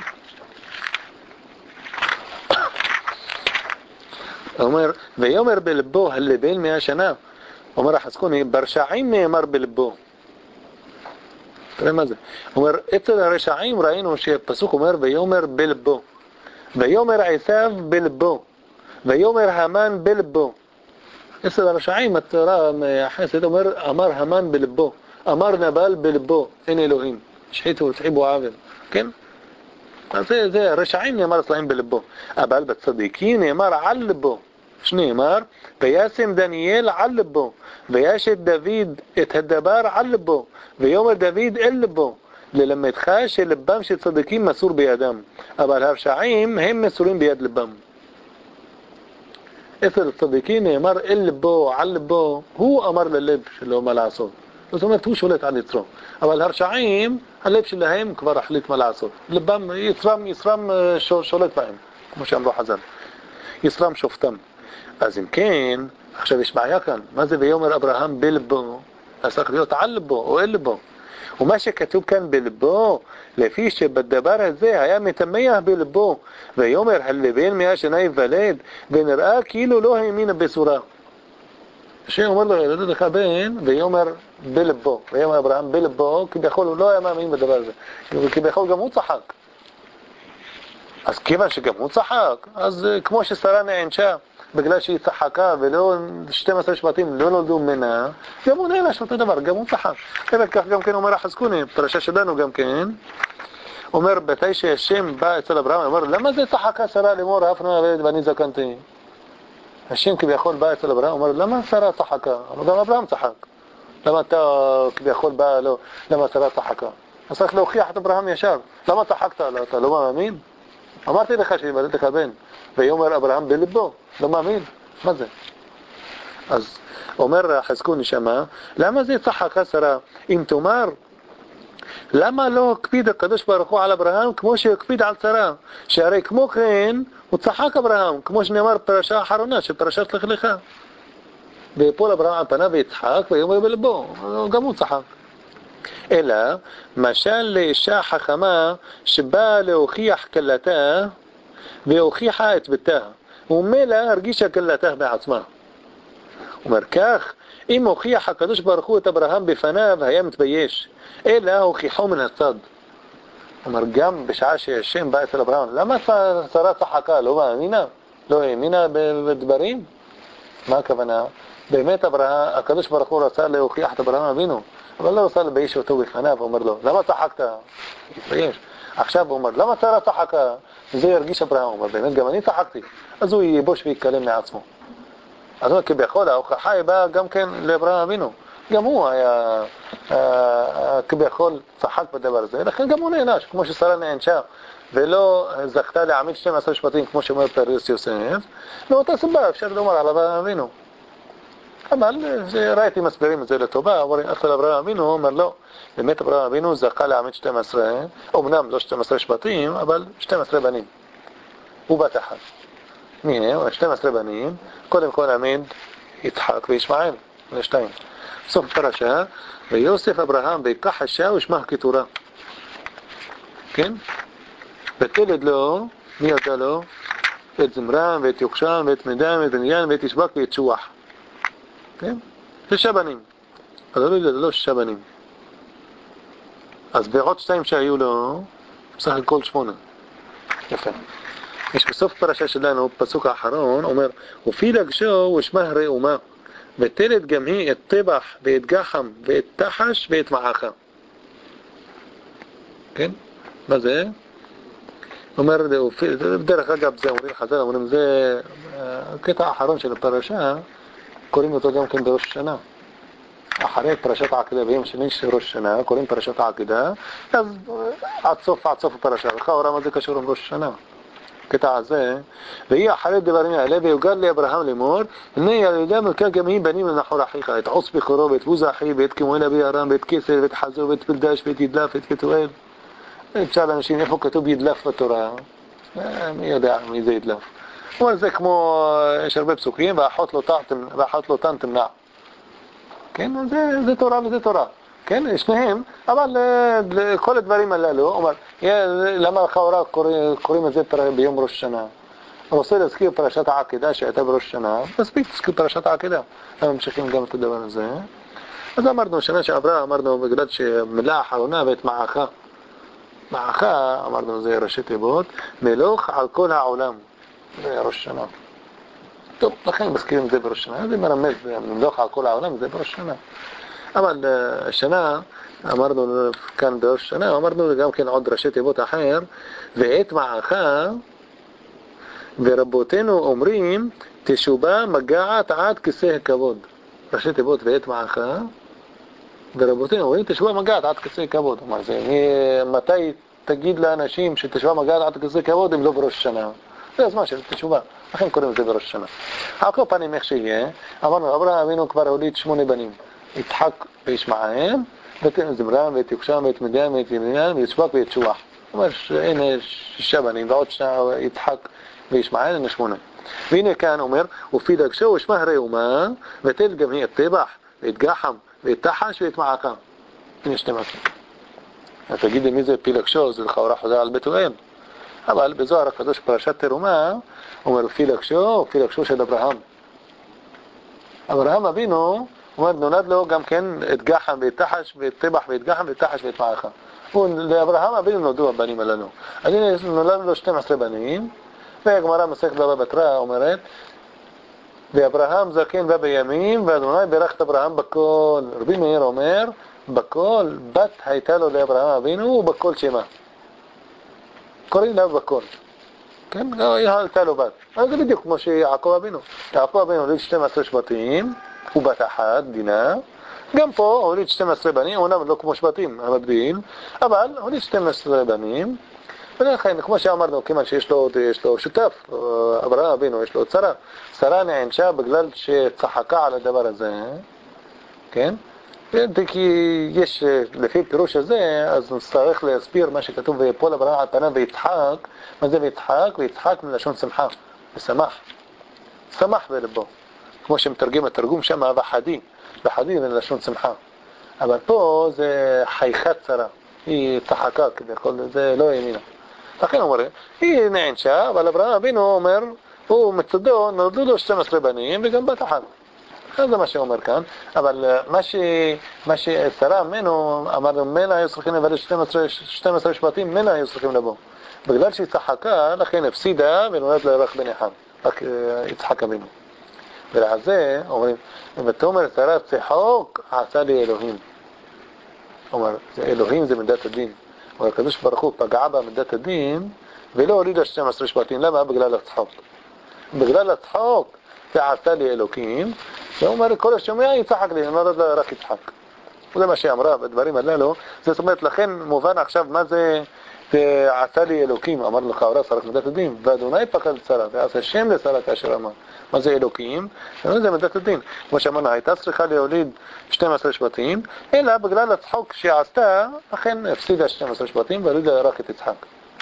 אומר, ויאמר בלבו הלבן מאה שנה. אומר החזקוני, ברשעים נאמר בלבו. תראה מה זה. אומר, אצל הרשעים ראינו שהפסוק אומר, ויאמר בלבו. ויאמר עשיו בלבו. ויאמר המן בלבו. אצל הרשעים התורה החסד אומר, אמר המן בלבו. אמר נבל בלבו, אין אלוהים. שחיתו ותחיבו עוול. כן? אז זה, זה, הרשעים נאמר אצלהם בלבו. אבל בצדיקים נאמר על לבו. שנאמר, וישם דניאל על לבו, וישת דוד את הדבר על לבו, ויאמר דוד אל לבו, ללמדך שלבם של צדיקים מסור בידם, אבל הרשעים הם מסורים ביד לבם. אצל הצדיקים נאמר אל לבו, על לבו, הוא אמר ללב שלו מה לעשות. זאת אומרת, הוא שולט על יצרו. אבל הרשעים, הלב שלהם כבר החליט מה לעשות. לבם, יצרם, יצרם שולט בהם, כמו שאמרו חז"ל. יצרם שופטם. אז אם כן, עכשיו יש בעיה כאן. מה זה ויאמר אברהם בלבו? אז צריך להיות על לבו או אל לבו. ומה שכתוב כאן בלבו, לפי שבדבר הזה היה מתמח בלבו, ויאמר הלבן מאה שנה יוולד, ונראה כאילו לא האמין בסורה. השם אומר לו, ילד לך בן, ויאמר בלבו. ויאמר אברהם בלבו, כביכול הוא לא היה מאמין בדבר הזה. וכביכול גם הוא צחק. אז כיוון שגם הוא צחק, אז כמו ששרה נענשה, בגלל שהיא צחקה ולא שנים עשר שבטים לא נולדו ממנה, גם הוא נענש אותו דבר, גם הוא צחק. וכך גם כן אומר החזקוני, פרשה שלנו גם כן, אומר בתי שהשם בא אצל אברהם, אומר, למה זה צחקה שרה לאמור אפנה ילד ואני זקנתי? השם כביכול בא אצל אברהם, אומר, למה שרה צחקה? אבל גם אברהם צחק. למה אתה כביכול בא, לא, למה שרה צחקה? אז צריך להוכיח את אברהם ישר. למה צחקת? אתה לא מאמין? אמרתי לך שיוולד לך בן, ויאמר אברהם בלבו, לא מאמין, מה זה? אז אומר חזקוני שמה, למה זה צחקה שרה? אם תאמר, למה לא הקפיד הקדוש ברוך הוא על אברהם כמו שהקפיד על שרה? שהרי כמו כן הוא צחק אברהם, כמו שנאמר פרשה האחרונה של פרשת לך לך. ויפול אברהם על פניו ויצחק ויאמר בלבו, גם הוא צחק. אלא משל לאישה חכמה שבאה להוכיח כלתה והוכיחה את ביתה, ומילא הרגישה כלתה בעצמה. אומר כך, אם הוכיח הקדוש ברוך הוא את אברהם בפניו היה מתבייש, אלא הוכיחו מן הצד. אומר גם בשעה שהשם בא אצל אברהם, למה שרה צחקה? לא מאמינה? לא האמינה בדברים? מה הכוונה? באמת אברהם, הקדוש ברוך הוא רצה להוכיח את אברהם אבינו, אבל לא רצה לבייש אותו בפניו, הוא אומר לו, למה צחקת? מתבייש. עכשיו הוא אומר, למה שרה צחקה? זה ירגיש אברהם, הוא אומר, באמת גם אני צחקתי. אז הוא ייבוש ויקלם מעצמו. אז הוא אומר, כביכול, ההוכחה היא באה גם כן לאברהם אבינו. גם הוא היה כביכול צחק בדבר הזה, לכן גם הוא נענש, כמו ששרה נענשה, ולא זכתה להעמיד שנים עשר שבטים, כמו שאומר פרס יוסף, מאותה סיבה אפשר לומר על אברהם אבינו. אבל ראיתי מסבירים את זה לטובה, אומרים, אצל אברהם אבינו, הוא אומר לא, באמת אברהם אבינו זכה להעמיד שנים עשר, אמנם לא שנים עשר שבטים, אבל שנים עשר בנים. הוא בת אחת. מי הם? שנים עשר בנים, קודם כל העמיד יצחק וישמעאל, לשתיים. סוף פרשה, ויוסף אברהם ויקח אישה ושמה כתורה. כן? ותלד לו, מי ידע לו? את זמרם ואת יוקשם ואת מדם ואת עניין ואת ישבק ואת שוח. כן? שישה בנים. אז לא ילד, לא שישה בנים. אז בעוד שתיים שהיו לו, בסך הכל שמונה. יפה. יש בסוף פרשה שלנו, פסוק האחרון, אומר, ופילגשו ושמה ראומה, ותלד גם היא את טבח ואת גחם ואת תחש ואת מעכה. כן? מה זה? אומר, בדרך אגב זה אומרים חז"ל, אומרים זה הקטע האחרון של הפרשה, קוראים אותו גם כן בראש השנה. אחרי פרשת העקדה ביום שני של ראש השנה, קוראים פרשת העקדה, אז עד סוף, עד סוף הפרשה. לכאורה מה זה קשור עם ראש השנה? קטע הזה, ויהיה אחרי דברים האלה, ויוגד לאברהם לאמור, הנה ילדה מלכה גם היא בנים לנחור אחיך, את עוץ בכורו, ואת בוז אחי, ואת כמואל אבי ארם, ואת כסר, ואת חזור, ואת פלדש, ואת ידלף, ואת כתואל. אפשר לאנשים, איפה כתוב ידלף בתורה? מי יודע מי זה ידלף? אבל זה כמו, יש הרבה פסוקים, ואחות לא תן תמנע. כן, זה, זה תורה וזה תורה. כן, שניהם, אבל כל הדברים הללו, אומר, למה לכאורה קוראים את זה ביום ראש השנה? רוצה להזכיר פרשת העקדה שהייתה בראש השנה, מספיק תזכיר פרשת העקדה. למה ממשיכים גם את הדבר הזה? אז אמרנו, שנה שעברה, אמרנו, בגלל שמילה האחרונה ואת מעכה. מעכה, אמרנו, זה ראשי תיבות, מלוך על כל העולם. זה ראש השנה. טוב, לכן מזכירים את זה בראש השנה. זה מרמז, מלוך על כל העולם, זה בראש השנה. אבל השנה, אמרנו כאן בראש השנה, אמרנו גם כן עוד ראשי תיבות אחר, ואת מעכה, ורבותינו אומרים, תשובה מגעת עד כיסא הכבוד. ראשי תיבות ואת מעכה, ורבותינו אומרים, תשובה מגעת עד כיסא הכבוד. אומר, זה, מתי תגיד לאנשים שתשובה מגעת עד כיסא הכבוד, אם לא בראש השנה? זה הזמן של תשובה. לכן קוראים את זה בראש השנה. על כל פנים איך שיהיה, אמרנו, אברהם אבינו כבר הוליד שמונה בנים. יצחק וישמעאל, ואת זמרם ואת יוקשם ואת מדיין ואת ימיניאל ויצבק ואת שוח. זאת אומרת, הנה שישה בנים, ועוד שנה יצחק וישמעאל, הנה שמונה. והנה כאן אומר, ופי דגשו ושמה ראומה, ותל גם היא את טבח, ואת גחם, ואת תחש ואת מעקה. הנה שתי מעקה. אז תגידי מי זה פי דגשו, זה לכאורה חוזר על בתואל. אבל בזוהר הקדוש פרשת תרומה, אומר ופי דגשו, ופי דגשו של אברהם. אברהם אבינו, הוא אומר, נולד לו גם כן את גחם ואת תחש ואת טבח ואת גחם ואת תחש ואת מעכה. לאברהם אבינו נולדו הבנים הללו. אז הנה נולד לו שנים עשר בנים, והגמרא מסכת בבא בתרא אומרת, ואברהם זקן בא בימים, ואדוני ברך את אברהם בכל. רבי מאיר אומר, בכל, בת הייתה לו לאברהם אבינו, ובכל שמה. קוראים לה בכל. כן? היא הייתה לו בת. אז זה בדיוק כמו שיעקב אבינו. יעקב אבינו הוליד שנים עשר שבטים, הוא בת אחת, דינה. גם פה הוליד שנים עשר בנים, אומנם לא כמו שבטים, המקביל, אבל הוליד שנים עשר בנים. ולכן, כמו שאמרנו, כיוון שיש לו, יש לו שותף, אברהם אבינו, יש לו שרה. שרה נענשה בגלל שצחקה על הדבר הזה, כן? כי יש, לפי פירוש הזה, אז נצטרך להסביר מה שכתוב, ויפול אברהם על פניו ויצחק. מה זה ויצחק? ויצחק מלשון שמחה, ושמח. שמח בלבו. כמו שמתרגם התרגום שם, וחדי. וחדי מלשון שמחה. אבל פה זה חייכת שרה. היא צחקה כביכול, זה לא האמינה. לכן אומרים, היא נענשה, אבל אברהם אבינו אומר, הוא מצדו, נולדו לו שנים עשר בנים וגם בת אחת. זה מה שאומר כאן, אבל מה ש... מה ששרה ממנו, אמרנו, ממנה היו צריכים לבד שנים עשר שבטים, ממנה היו צריכים לבוא. בגלל שהיא צחקה, לכן הפסידה ונולד לה רק בן אחד, רק יצחק אבינו. ולעל זה אומרים, ותאמר שרה צחוק, עשה לי אלוהים. אומר, אלוהים זה מידת הדין. אבל הקדוש ברוך הוא פגעה בה מידת הדין, ולא הולידה שנים עשר שבטים. למה? בגלל הצחוק. בגלל הצחוק, ועשה לי אלוקים, והוא אומר, כל השומע יצחק לי, אמר לה רק יצחק. וזה מה שאמרה בדברים הללו. זאת אומרת, לכן מובן עכשיו מה זה עשה לי אלוקים, אמר לך אורס, רק מידת הדין, ואדוני פקד שרה, ועשה שם לשרה כאשר אמר. מה זה אלוקים? זה מידת הדין. כמו שאמרנו, הייתה צריכה להוליד שנים עשר שבטים, אלא בגלל הצחוק שעשתה, לכן הפסידה שנים עשר שבטים, והולידה רק את יצחק.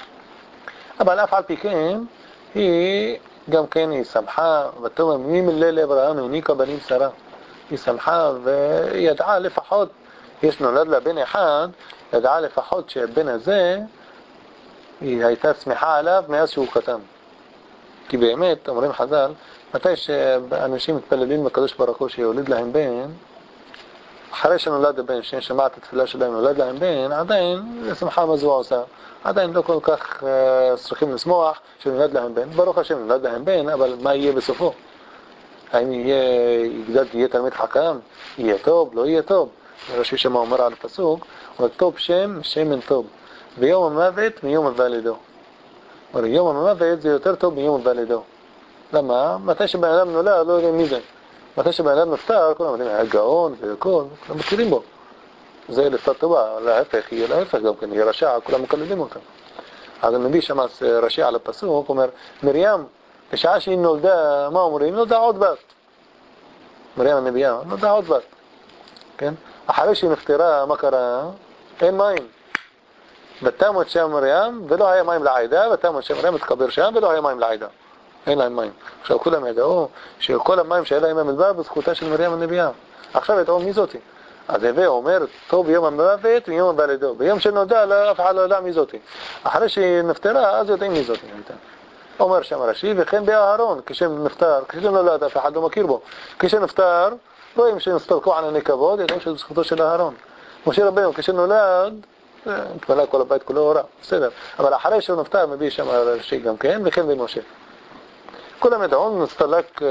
אבל אף על פי כן, היא גם כן היא שמחה, ותאמר מי מלא לאברהם העניקה בנים שרה. היא שמחה וידעה לפחות, יש נולד לה בן אחד, ידעה לפחות שהבן הזה, היא הייתה שמחה עליו מאז שהוא קטן. כי באמת, אומרים חז"ל, מתי שאנשים מתפללים בקדוש ברוך הוא שיוליד להם בן, אחרי שנולד הבן, ששמעת את התפילה שלהם, נולד להם בן, עדיין זה שמחה מה זו עושה. עדיין לא כל כך uh, צריכים לשמוח שנולד להם בן. ברוך השם נולד להם בן, אבל מה יהיה בסופו? האם יהיה, יגדל, יהיה תלמיד חכם? יהיה טוב? לא יהיה טוב? ראשי שמה אומר על הפסוק, וטוב שם, שמן טוב. ויום המוות מיום הולידו. אבל יום המוות זה יותר טוב מיום הולידו. למה? מתי שבן אדם נולד, לא יודע מי זה. מתי שבן אדם נפטר, כולם יודעים, היה גאון וכל, כולם מכירים בו. זה לצד טובה, להפך, יהיה להפך גם כן, יהיה רשע, כולם מקללים אותם. אז הנביא שמע רשע על הפסוק, אומר, מרים, בשעה שהיא נולדה, מה אומרים? נולדה עוד בת. מרים הנביאה, נולדה עוד בת. כן? אחרי שהיא נפטרה, מה קרה? אין מים. ותמות שם מרים, ולא היה מים לעדה, ותמות שם מרים, התקבר שם, ולא היה מים לעדה. אין להם מים. עכשיו כולם ידעו שכל המים שהיה להם במדבר בזכותה של מרים הנביאה. עכשיו ידעו מי זאתי. אז הווה אומר, טוב ביום המוות ויום הבלידו. ביום שנודע, לא, אף אחד לא ידע מי זאתי. אחרי שהיא נפטרה, אז יודעים מי זאתי. אומר שם רש"י, וכן באהרון, כשנפטר, כשנולד, אף אחד לא מכיר בו. כשנפטר, רואים שנסתלקו ענני כבוד, יודעים שזה זכותו של אהרון. משה רבנו, כשנולד, התמלא כל הבית כולו אורה, בסדר. אבל אחרי שהוא נפטר, מביא שם רש"י גם כן, וכן במשה. כולם ידעו, נסתלק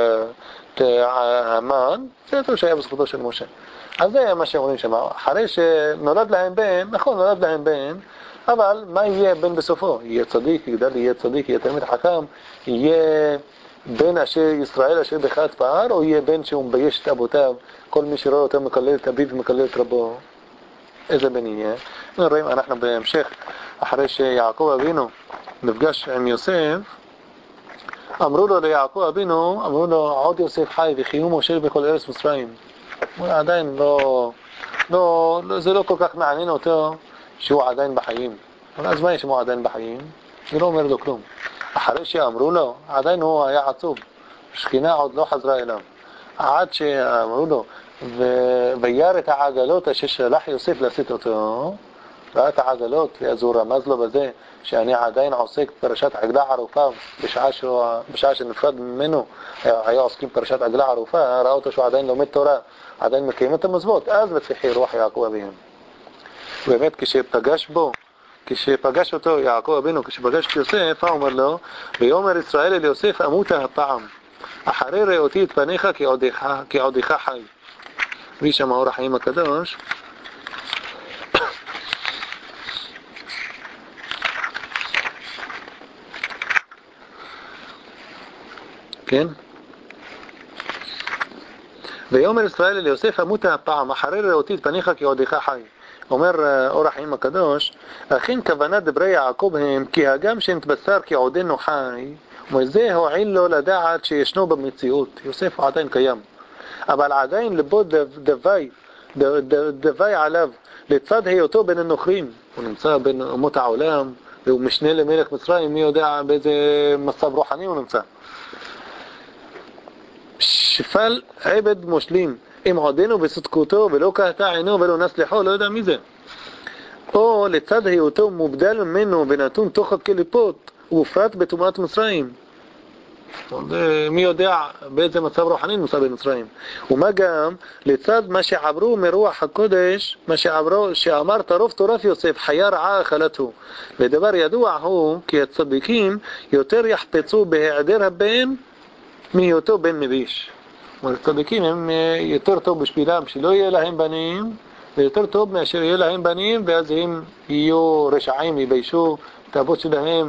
המן, זה טוב שהיה בזכותו של משה. אז זה מה שאומרים שם, אחרי שנולד להם בן, נכון, נולד להם בן, אבל מה יהיה בן בסופו? יהיה צדיק, יגדל, יהיה צדיק, יהיה תלמיד חכם, יהיה בן אשר ישראל אשר בחת פער, או יהיה בן שהוא מבייש את אבותיו, כל מי שרואה אותו מקלל את אביו ומקלל את רבו. איזה בן יהיה? רואים, אנחנו בהמשך, אחרי שיעקב אבינו נפגש עם יוסף, אמרו לו ליעקב אבינו, אמרו לו, עוד יוסף חי וחיום משה בכל ארץ מצרים. עדיין לא, לא, זה לא כל כך מעניין אותו שהוא עדיין בחיים. אז מה יש אם הוא עדיין בחיים? זה לא אומר לו כלום. אחרי שאמרו לו, עדיין הוא היה עצוב. שכינה עוד לא חזרה אליו. עד שאמרו לו, וירא את העגלות אשר שלח יוסף לשאת אותו, ראה את העגלות, אז הוא רמז לו בזה שאני עדיין עוסק פרשת עגלה ערופה, בשעה, שהוא, בשעה שנפרד ממנו היה עוסקים פרשת עגלה ערופה, ראה אותו שהוא עדיין לומד תורה, עדיין מקיים את המצוות, אז בצחי רוח יעקב אבינו. באמת כשפגש בו, כשפגש אותו יעקב אבינו, כשפגש את יוסף, הוא אומר לו, ויאמר ישראל אל יוסף אמות הפעם, אחרי ראותי את פניך כעודך, כעודך חי. מי שם אור החיים הקדוש, כן? ויאמר ישראל אל יוסף אמות הפעם, אחרי ראותי את פניך כעודך חי. אומר אור החיים הקדוש, אכן כוונת דברי יעקב הם כי הגם שנתבשר כעודנו חי, וזה הועיל לו לדעת שישנו במציאות. יוסף הוא עדיין קיים, אבל עדיין לבו דווי, דווי עליו, לצד היותו בין הנוכרים. הוא נמצא בין אומות העולם, והוא משנה למלך מצרים, מי יודע באיזה מצב רוחני הוא נמצא. שפל עבד מושלים, אם עודנו בסדקותו ולא קהתה עינו ולא נסלחו, לא יודע מי זה. או לצד היותו מובדל ממנו ונתון תוך הקליפות ופרט בתומת מצרים. מי יודע באיזה מצב רוחני נמצא במצרים. ומה גם לצד מה שעברו מרוח הקודש, מה שעברו, שאמר טרוף טורף יוסף, חיה רעה אכלתו. ודבר ידוע הוא כי הצדיקים יותר יחפצו בהיעדר הבן מהיותו בן מביש. הצדיקים הם יותר טוב בשבילם שלא יהיה להם בנים, ויותר טוב מאשר יהיה להם בנים, ואז הם יהיו רשעים, ייביישו את האבות שלהם,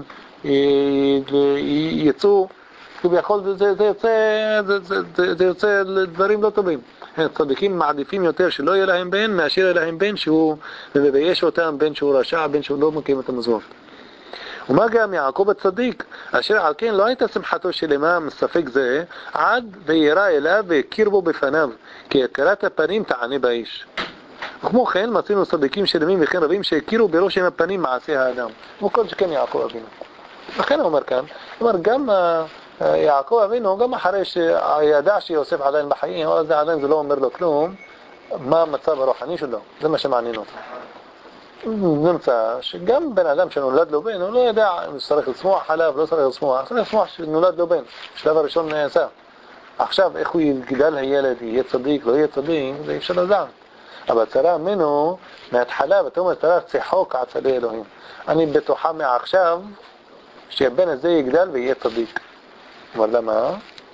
יצאו, כביכול זה, זה, יוצא, זה, זה, זה, זה יוצא לדברים לא טובים. הצדיקים מעדיפים יותר שלא יהיה להם בן, מאשר יהיה להם בן שהוא מבייש אותם, בן שהוא רשע, בן שהוא לא מקיים את המזוות. ומה גם יעקב הצדיק, אשר על כן לא הייתה שמחתו שלמה מספק זה, עד וירא אליו והכיר בו בפניו, כי הכרת הפנים תענה באיש. וכמו כן מצינו צדיקים שלמים וכן רבים שהכירו בראש עם הפנים מעשי האדם. וכל שכן יעקב אבינו. לכן הוא אומר כאן, הוא אומר גם יעקב אבינו, גם אחרי שידע שיוסף עדיין בחיים, אבל זה עדיין זה לא אומר לו כלום, מה המצב הרוחני שלו, זה מה שמעניין אותו. נמצא שגם בן אדם שנולד לו בן, הוא לא יודע אם צריך לצמוח עליו, לא צריך לצמוח, צריך לצמוח שנולד לו בן, שלב הראשון נעשה. עכשיו איך הוא יגדל הילד, יהיה צדיק, לא יהיה צדיק, זה אפשר לדעת. אבל צרה ממנו, מההתחלה, ואתה אומר, צרה צחוק עצלי אלוהים. אני בטוחה מעכשיו, שהבן הזה יגדל ויהיה צדיק. אבל למה?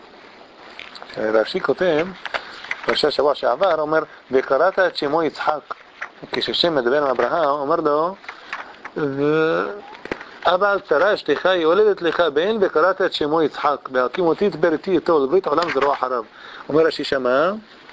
רש"י כותב, פרשת שבוע שעבר, אומר, וקראת את שמו יצחק. כששם מדבר עם אברהם, אומר לו, אבל שרה אשתך יולדת לך בן וקראת את שמו יצחק בהקים אותי דבר איתי איתו לברית עולם זרוע אחריו. אומר רש"י שמה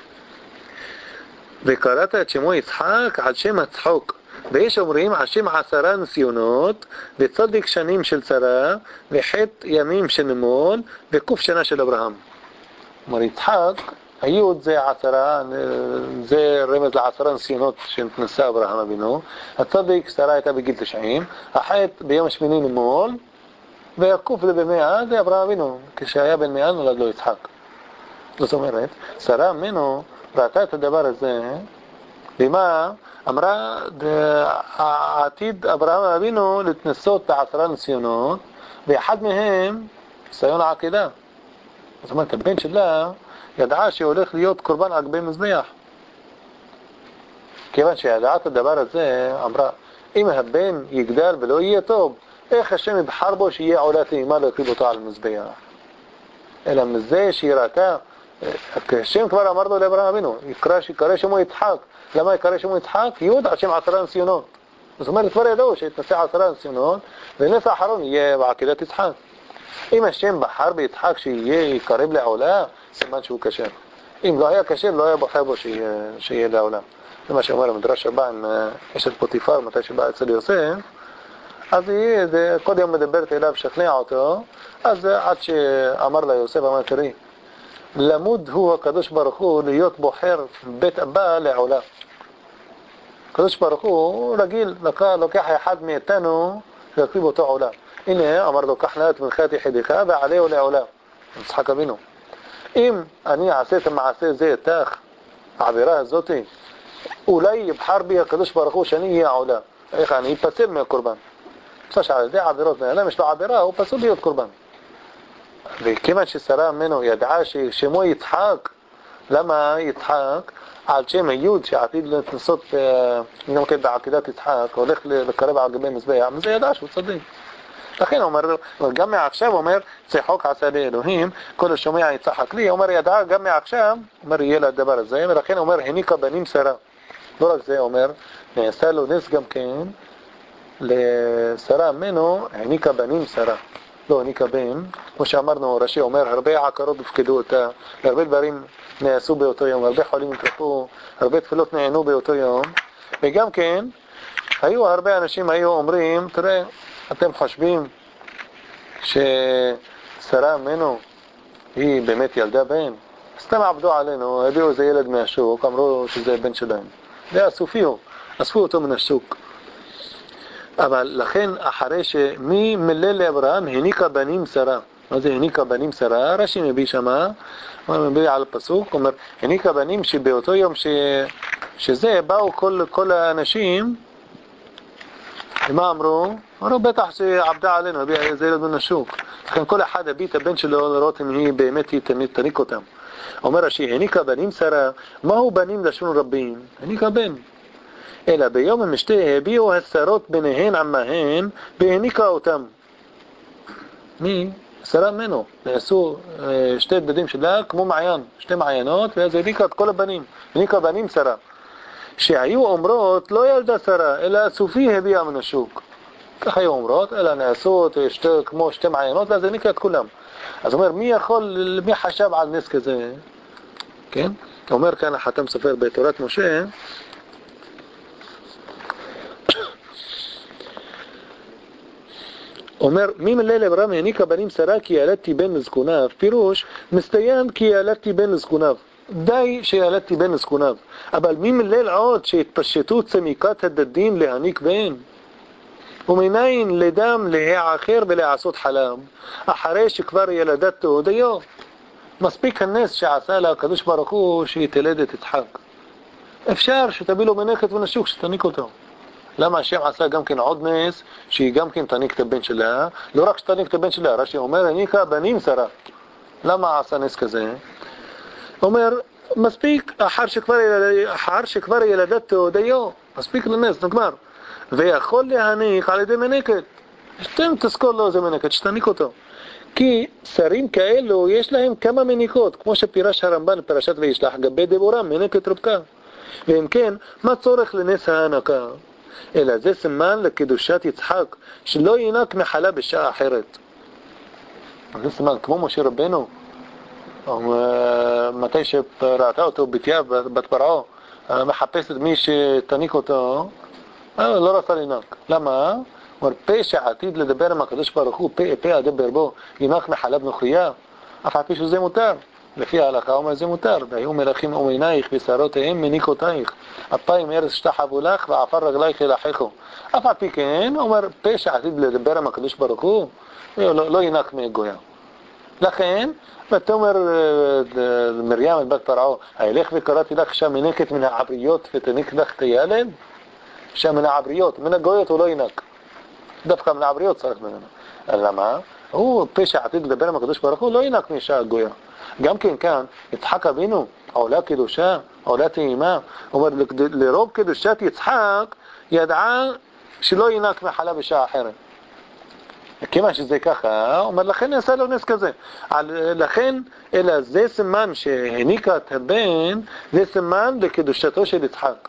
וקראת את שמו יצחק על שם הצחוק, ויש אומרים על שם עשרה ניסיונות וצדיק שנים של שרה וחטא ימים של נמון וקוף שנה של אברהם. אומר יצחק היוד זה עשרה, זה רמז לעשרה ניסיונות שנתנסה אברהם אבינו, הצדיק שרה הייתה בגיל תשעים, החטא ביום השמיני נמון, והקוף זה במאה זה אברהם אבינו, כשהיה בן מאה נולד לו יצחק. זאת אומרת, שרה ממנו ראתה את הדבר הזה, ומה אמרה העתיד אברהם אבינו להתנסות בעשרה ניסיונות, ואחד מהם ניסיון העקידה. זאת אומרת, הבן שלה ידעה שהולך להיות קורבן על גבי מזבח. כיוון שידעה את הדבר הזה, אמרה, אם הבן יגדל ולא יהיה טוב, איך השם יבחר בו שיהיה עולה תאימה להקריב אותו על מזבח? אלא מזה שהיא ראתה, השם כבר אמר לו לאברהם אבינו, יקרא, יקרא שמו יצחק. למה יקרא שמו יצחק? יהוד על שם עשרה ניסיונות. זאת אומרת, כבר ידעו שהתנסה עשרה ניסיונות, ונס האחרון יהיה בעקידת יצחק. אם השם בחר ביצחק שיהיה יקרב לעולה, סימן שהוא קשר. אם לא היה קשר, לא היה בחר בו שיהיה, שיהיה לעולה. זה מה שאומר המדרש הבא עם אשת פוטיפר, מתי שבא אצל יוסף, אז היא זה, כל יום מדברת אליו, שכנע אותו, אז עד שאמר לה יוסף, אמר תראי, למוד הוא הקדוש ברוך הוא להיות בוחר בית אבא לעולה. הקדוש ברוך הוא רגיל, לוקח אחד מאיתנו להקריב אותו עולה. הנה, אמר לו, קח נא את מנחת יחידך ועלהו לעולה. יצחק אבינו. אם אני אעשה את המעשה זה איתך, העבירה הזאת, אולי יבחר בי הקדוש ברוך הוא שאני אהיה עולה. איך אני אפסל מהקורבן. תפש על ידי עבירות נעלם, יש לו עבירה, הוא פסול להיות קורבן. וכיוון ששרה ממנו ידעה ששמו יצחק, למה יצחק? על שם היוד שעתיד להתנסות גם כן בעקידת יצחק, הולך לקרב על גבי מזבח, מזה ידעה שהוא צדיק. לכן הוא אומר, גם מעכשיו הוא אומר, צחוק עשה לי אלוהים, כל השומע יצחק לי, הוא אומר ידעה גם מעכשיו, אומר יהיה לה הדבר הזה, ולכן הוא אומר, הניקה בנים שרה. לא רק זה, הוא אומר, נעשה לו נס גם כן, לשרה ממנו, הניקה בנים שרה. לא הניקה בן, כמו שאמרנו, רש"י אומר, הרבה עקרות הופקדו אותה, הרבה דברים נעשו באותו יום, הרבה חולים התרפו, הרבה תפילות נענו באותו יום, וגם כן, היו הרבה אנשים היו אומרים, תראה, אתם חושבים ששרה ממנו היא באמת ילדה בן? סתם עבדו עלינו, הביאו איזה ילד מהשוק, אמרו שזה בן שלהם. זה אסופיו, אספו אותו מן השוק. אבל לכן אחרי שמי מלא לאברהם הניקה בנים שרה. מה זה הניקה בנים שרה? רש"י מביא שמה, הוא מביא על הפסוק, אומר, הניקה בנים שבאותו יום ש... שזה באו כל, כל האנשים, ומה אמרו? אמרו בטח שעבדה עלינו, הביא איזה ילד מן השוק. לכן כל אחד הביא את הבן שלו לראות אם היא באמת היא תניק אותם. אומר רש"י, הניקה בנים שרה, מהו בנים לשון רבים? הניקה בן. אלא ביום המשתה הביאו השרות ביניהן עמהן והניקה אותם. מי? שרה ממנו. נעשו שתי בדים שלה כמו מעיין, שתי מעיינות, ואז הניקה את כל הבנים. הניקה בנים שרה. שהיו אומרות לא ילדה שרה, אלא סופי הביאה מן השוק. כך היו אומרות, אלא נעשו שתי, כמו שתי מעיינות, ואז הניקה את כולם. אז אומר, מי יכול, מי חשב על נס כזה? כן? אומר כאן החתם סופר בתורת משה, אומר, מי מלא לאברהם הניקה בנים שרה כי ילדתי בן לזקוניו, פירוש, מסתיים כי ילדתי בן לזקוניו. די שילדתי בן לזקוניו. אבל מי מלל עוד שהתפשטו צמיקת הדדים להניק בן? ומניין לדם להיעכר ולעשות חלב, אחרי שכבר ילדתו דיו. מספיק הנס שעשה לה הקדוש ברוך הוא שהיא תלדת יצחק. אפשר שתביא לו מנכת ונשוק שתניק אותו. למה השם עשה גם כן עוד נס שהיא גם כן תניק את הבן שלה? לא רק שתניק את הבן שלה, רש"י אומר הניקה בנים שרה. למה עשה נס כזה? אומר מספיק אחר שכבר, אחר שכבר ילדתו דיו, מספיק לנס, נגמר. ויכול להניק על ידי מנקת. שתם תזכור לו איזה מנקת, שתניק אותו. כי שרים כאלו יש להם כמה מניקות, כמו שפירש הרמב"ן פרשת וישלח, גבי דבורה מנקת רבקה. ואם כן, מה צורך לנס ההנקה? אלא זה סימן לקדושת יצחק, שלא ינק מחלה בשעה אחרת. זה סימן, כמו משה רבנו, מתי שראתה אותו בתיה, בת פרעה, מחפשת מי שתניק אותו, לא רצה לנק. למה? הוא אומר, פה שעתיד לדבר עם הקדוש ברוך הוא, פה, פה אדבר בו, ינק מחלב נוכריה, אף על פי שזה מותר. לפי ההלכה אומר זה מותר, והיו מלכים אומיינייך ושערותיהם מניקותייך, אפיים ארץ שתחבו לך ועפר רגלייך ילחכו. אף על פי כן, אומר, פה שעתיד לדבר עם הקדוש ברוך הוא, לא, לא ינק מגויה. לכן, ותאמר מרים את בת פרעה, הילך וקראתי לך שהמנקת מן העבריות ותניק לך את הילד? שמן העבריות, מן הגויות הוא לא ינק. דווקא מן העבריות צריך ממנו. למה? הוא פשע עתיד לדבר עם הקדוש ברוך הוא, לא ינק מאישה הגויה. גם כן כאן, יצחק אבינו, עולה קדושה, עולה טעימה, הוא אומר, לרוב קדושת יצחק, ידעה שלא ינק מחלה בשעה אחרת. כמה שזה ככה, הוא אומר, לכן נעשה לו נס כזה. לכן, אלא זה סימן שהניקה את הבן, זה סימן לקדושתו של יצחק.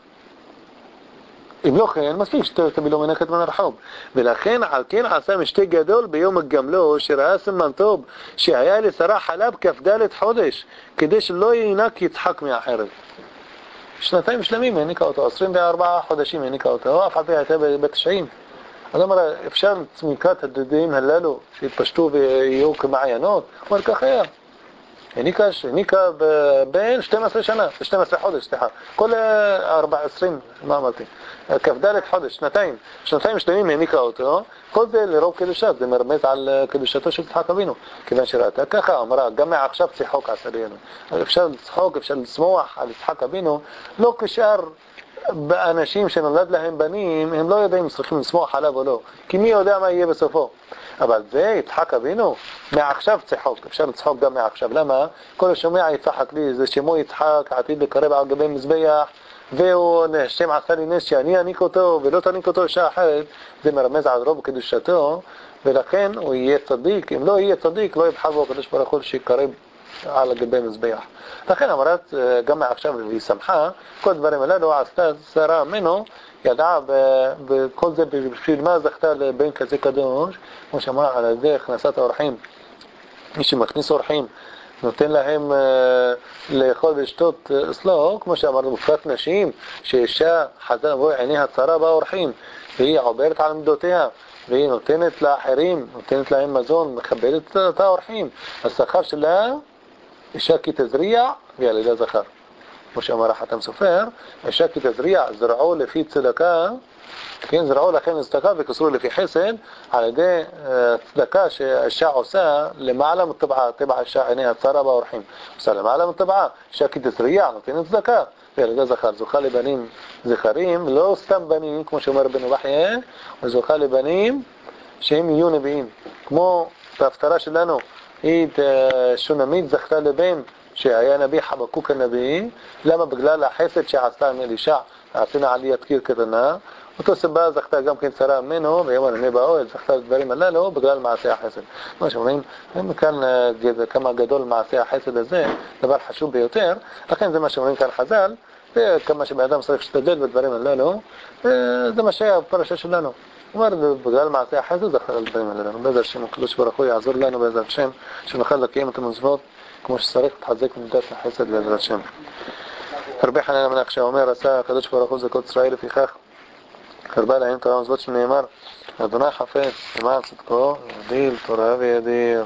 אם לא כן, מספיק שתביא לו מנחת מן הרחוב. ולכן, על כן עשה משתה גדול ביום הגמלו, שראה סימן טוב, שהיה לשרה חלב כ"ד חודש, כדי שלא ינק יצחק מאחרת. שנתיים שלמים הניקה אותו, עשרים וארבעה חודשים הניקה אותו, אף על פי הייתה בתשעים. אז אומר, אפשר צמיקת הדדים הללו, שהתפשטו ויהיו כמעיינות, הוא אומר, כך היה. הניקה, הניקה בין שתים עשרה שנה, שתים עשרה חודש, סליחה. כל ארבע עשרים, מה אמרתי? כ"ד חודש, שנתיים. שנתיים שלמים הניקה אותו, כל זה לרוב קדושה, זה מרמז על קדושתו של יצחק אבינו. כיוון שראתה ככה, אמרה, גם מעכשיו צחוק עשה לנו. אפשר לצחוק, אפשר לצמוח על יצחק אבינו, לא כשאר באנשים שנולד להם בנים, הם לא יודעים אם צריכים לצמוח עליו או לא. כי מי יודע מה יהיה בסופו. אבל זה יצחק אבינו, מעכשיו צחוק, אפשר לצחוק גם מעכשיו. למה? כל השומע יצחק לי, זה שמו יצחק, עתיד לקרב על גבי מזבח, והוא השם עשה לי נס שאני אניק אותו ולא תניק אותו שעה אחרת, זה מרמז על רוב קדושתו, ולכן הוא יהיה צדיק. אם לא יהיה צדיק, לא יבחר בו הקדוש ברוך הוא שיקרב על גבי מזבח. לכן אמרת גם מעכשיו והיא שמחה, כל דברים הללו עשתה שרה ממנו, ידעה בכל זה בשביל מה זכתה לבן כזה קדוש, כמו שאמרה על ידי הכנסת האורחים. מי שמכניס אורחים נותן להם לאכול ולשתות אצלו, כמו שאמרנו בפרט נשים, שאישה חזרה בו עיני הצרה באורחים, והיא עוברת על עמדותיה, והיא נותנת לאחרים, נותנת להם מזון, מכבדת את האורחים. השכר שלה, אישה כי תזריע וילדה זכר. כמו שאמר החתם סופר, אישה כי תזריע, זרעו לפי צדקה, כן, זרעו לכם צדקה וכסרו לפי חסד, על ידי צדקה שהאישה עושה למעלה מטבעה, טבע האישה עיני הצרה באורחים. עושה למעלה מטבעה, אישה כי תזריע, נותנת צדקה, וילדה זכר. זוכה לבנים זכרים, לא סתם בנים, כמו שאומר בן ובחיה, וזוכה לבנים שהם יהיו נביאים. כמו בהפטרה שלנו, היא שונמית זכתה לבן שהיה נביא חבקוק הנביא. למה? בגלל החסד שעשתה עם אלישע, עשינה עליית קיר קטנה. אותו סיבה זכתה גם כן שרה ממנו, ויום הנמי באוהל זכתה לדברים הללו בגלל מעשי החסד. מה שאומרים, מכאן כמה גדול מעשי החסד הזה, דבר חשוב ביותר, לכן זה מה שאומרים כאן חז"ל, וכמה שבאדם צריך להשתדל בדברים הללו, זה מה שהיה בפרשה שלנו. הוא אומר, בגלל מעשי החסד זכתה לדברים הללו. בעזרת השם, הקדוש ברוך הוא יעזור לנו בעזרת השם, שנוכל לקיים את המצוות כמו שצריך, תחזק מידת החסד בעזרת השם. הרבה חנן המלך שאומר, עשה הקדוש ברוך הוא זכות ישראל לפיכך, הרבה להם תורה ומצוות שנאמר, אדוני חפץ למען צדקו, ידיל תורה וידיר.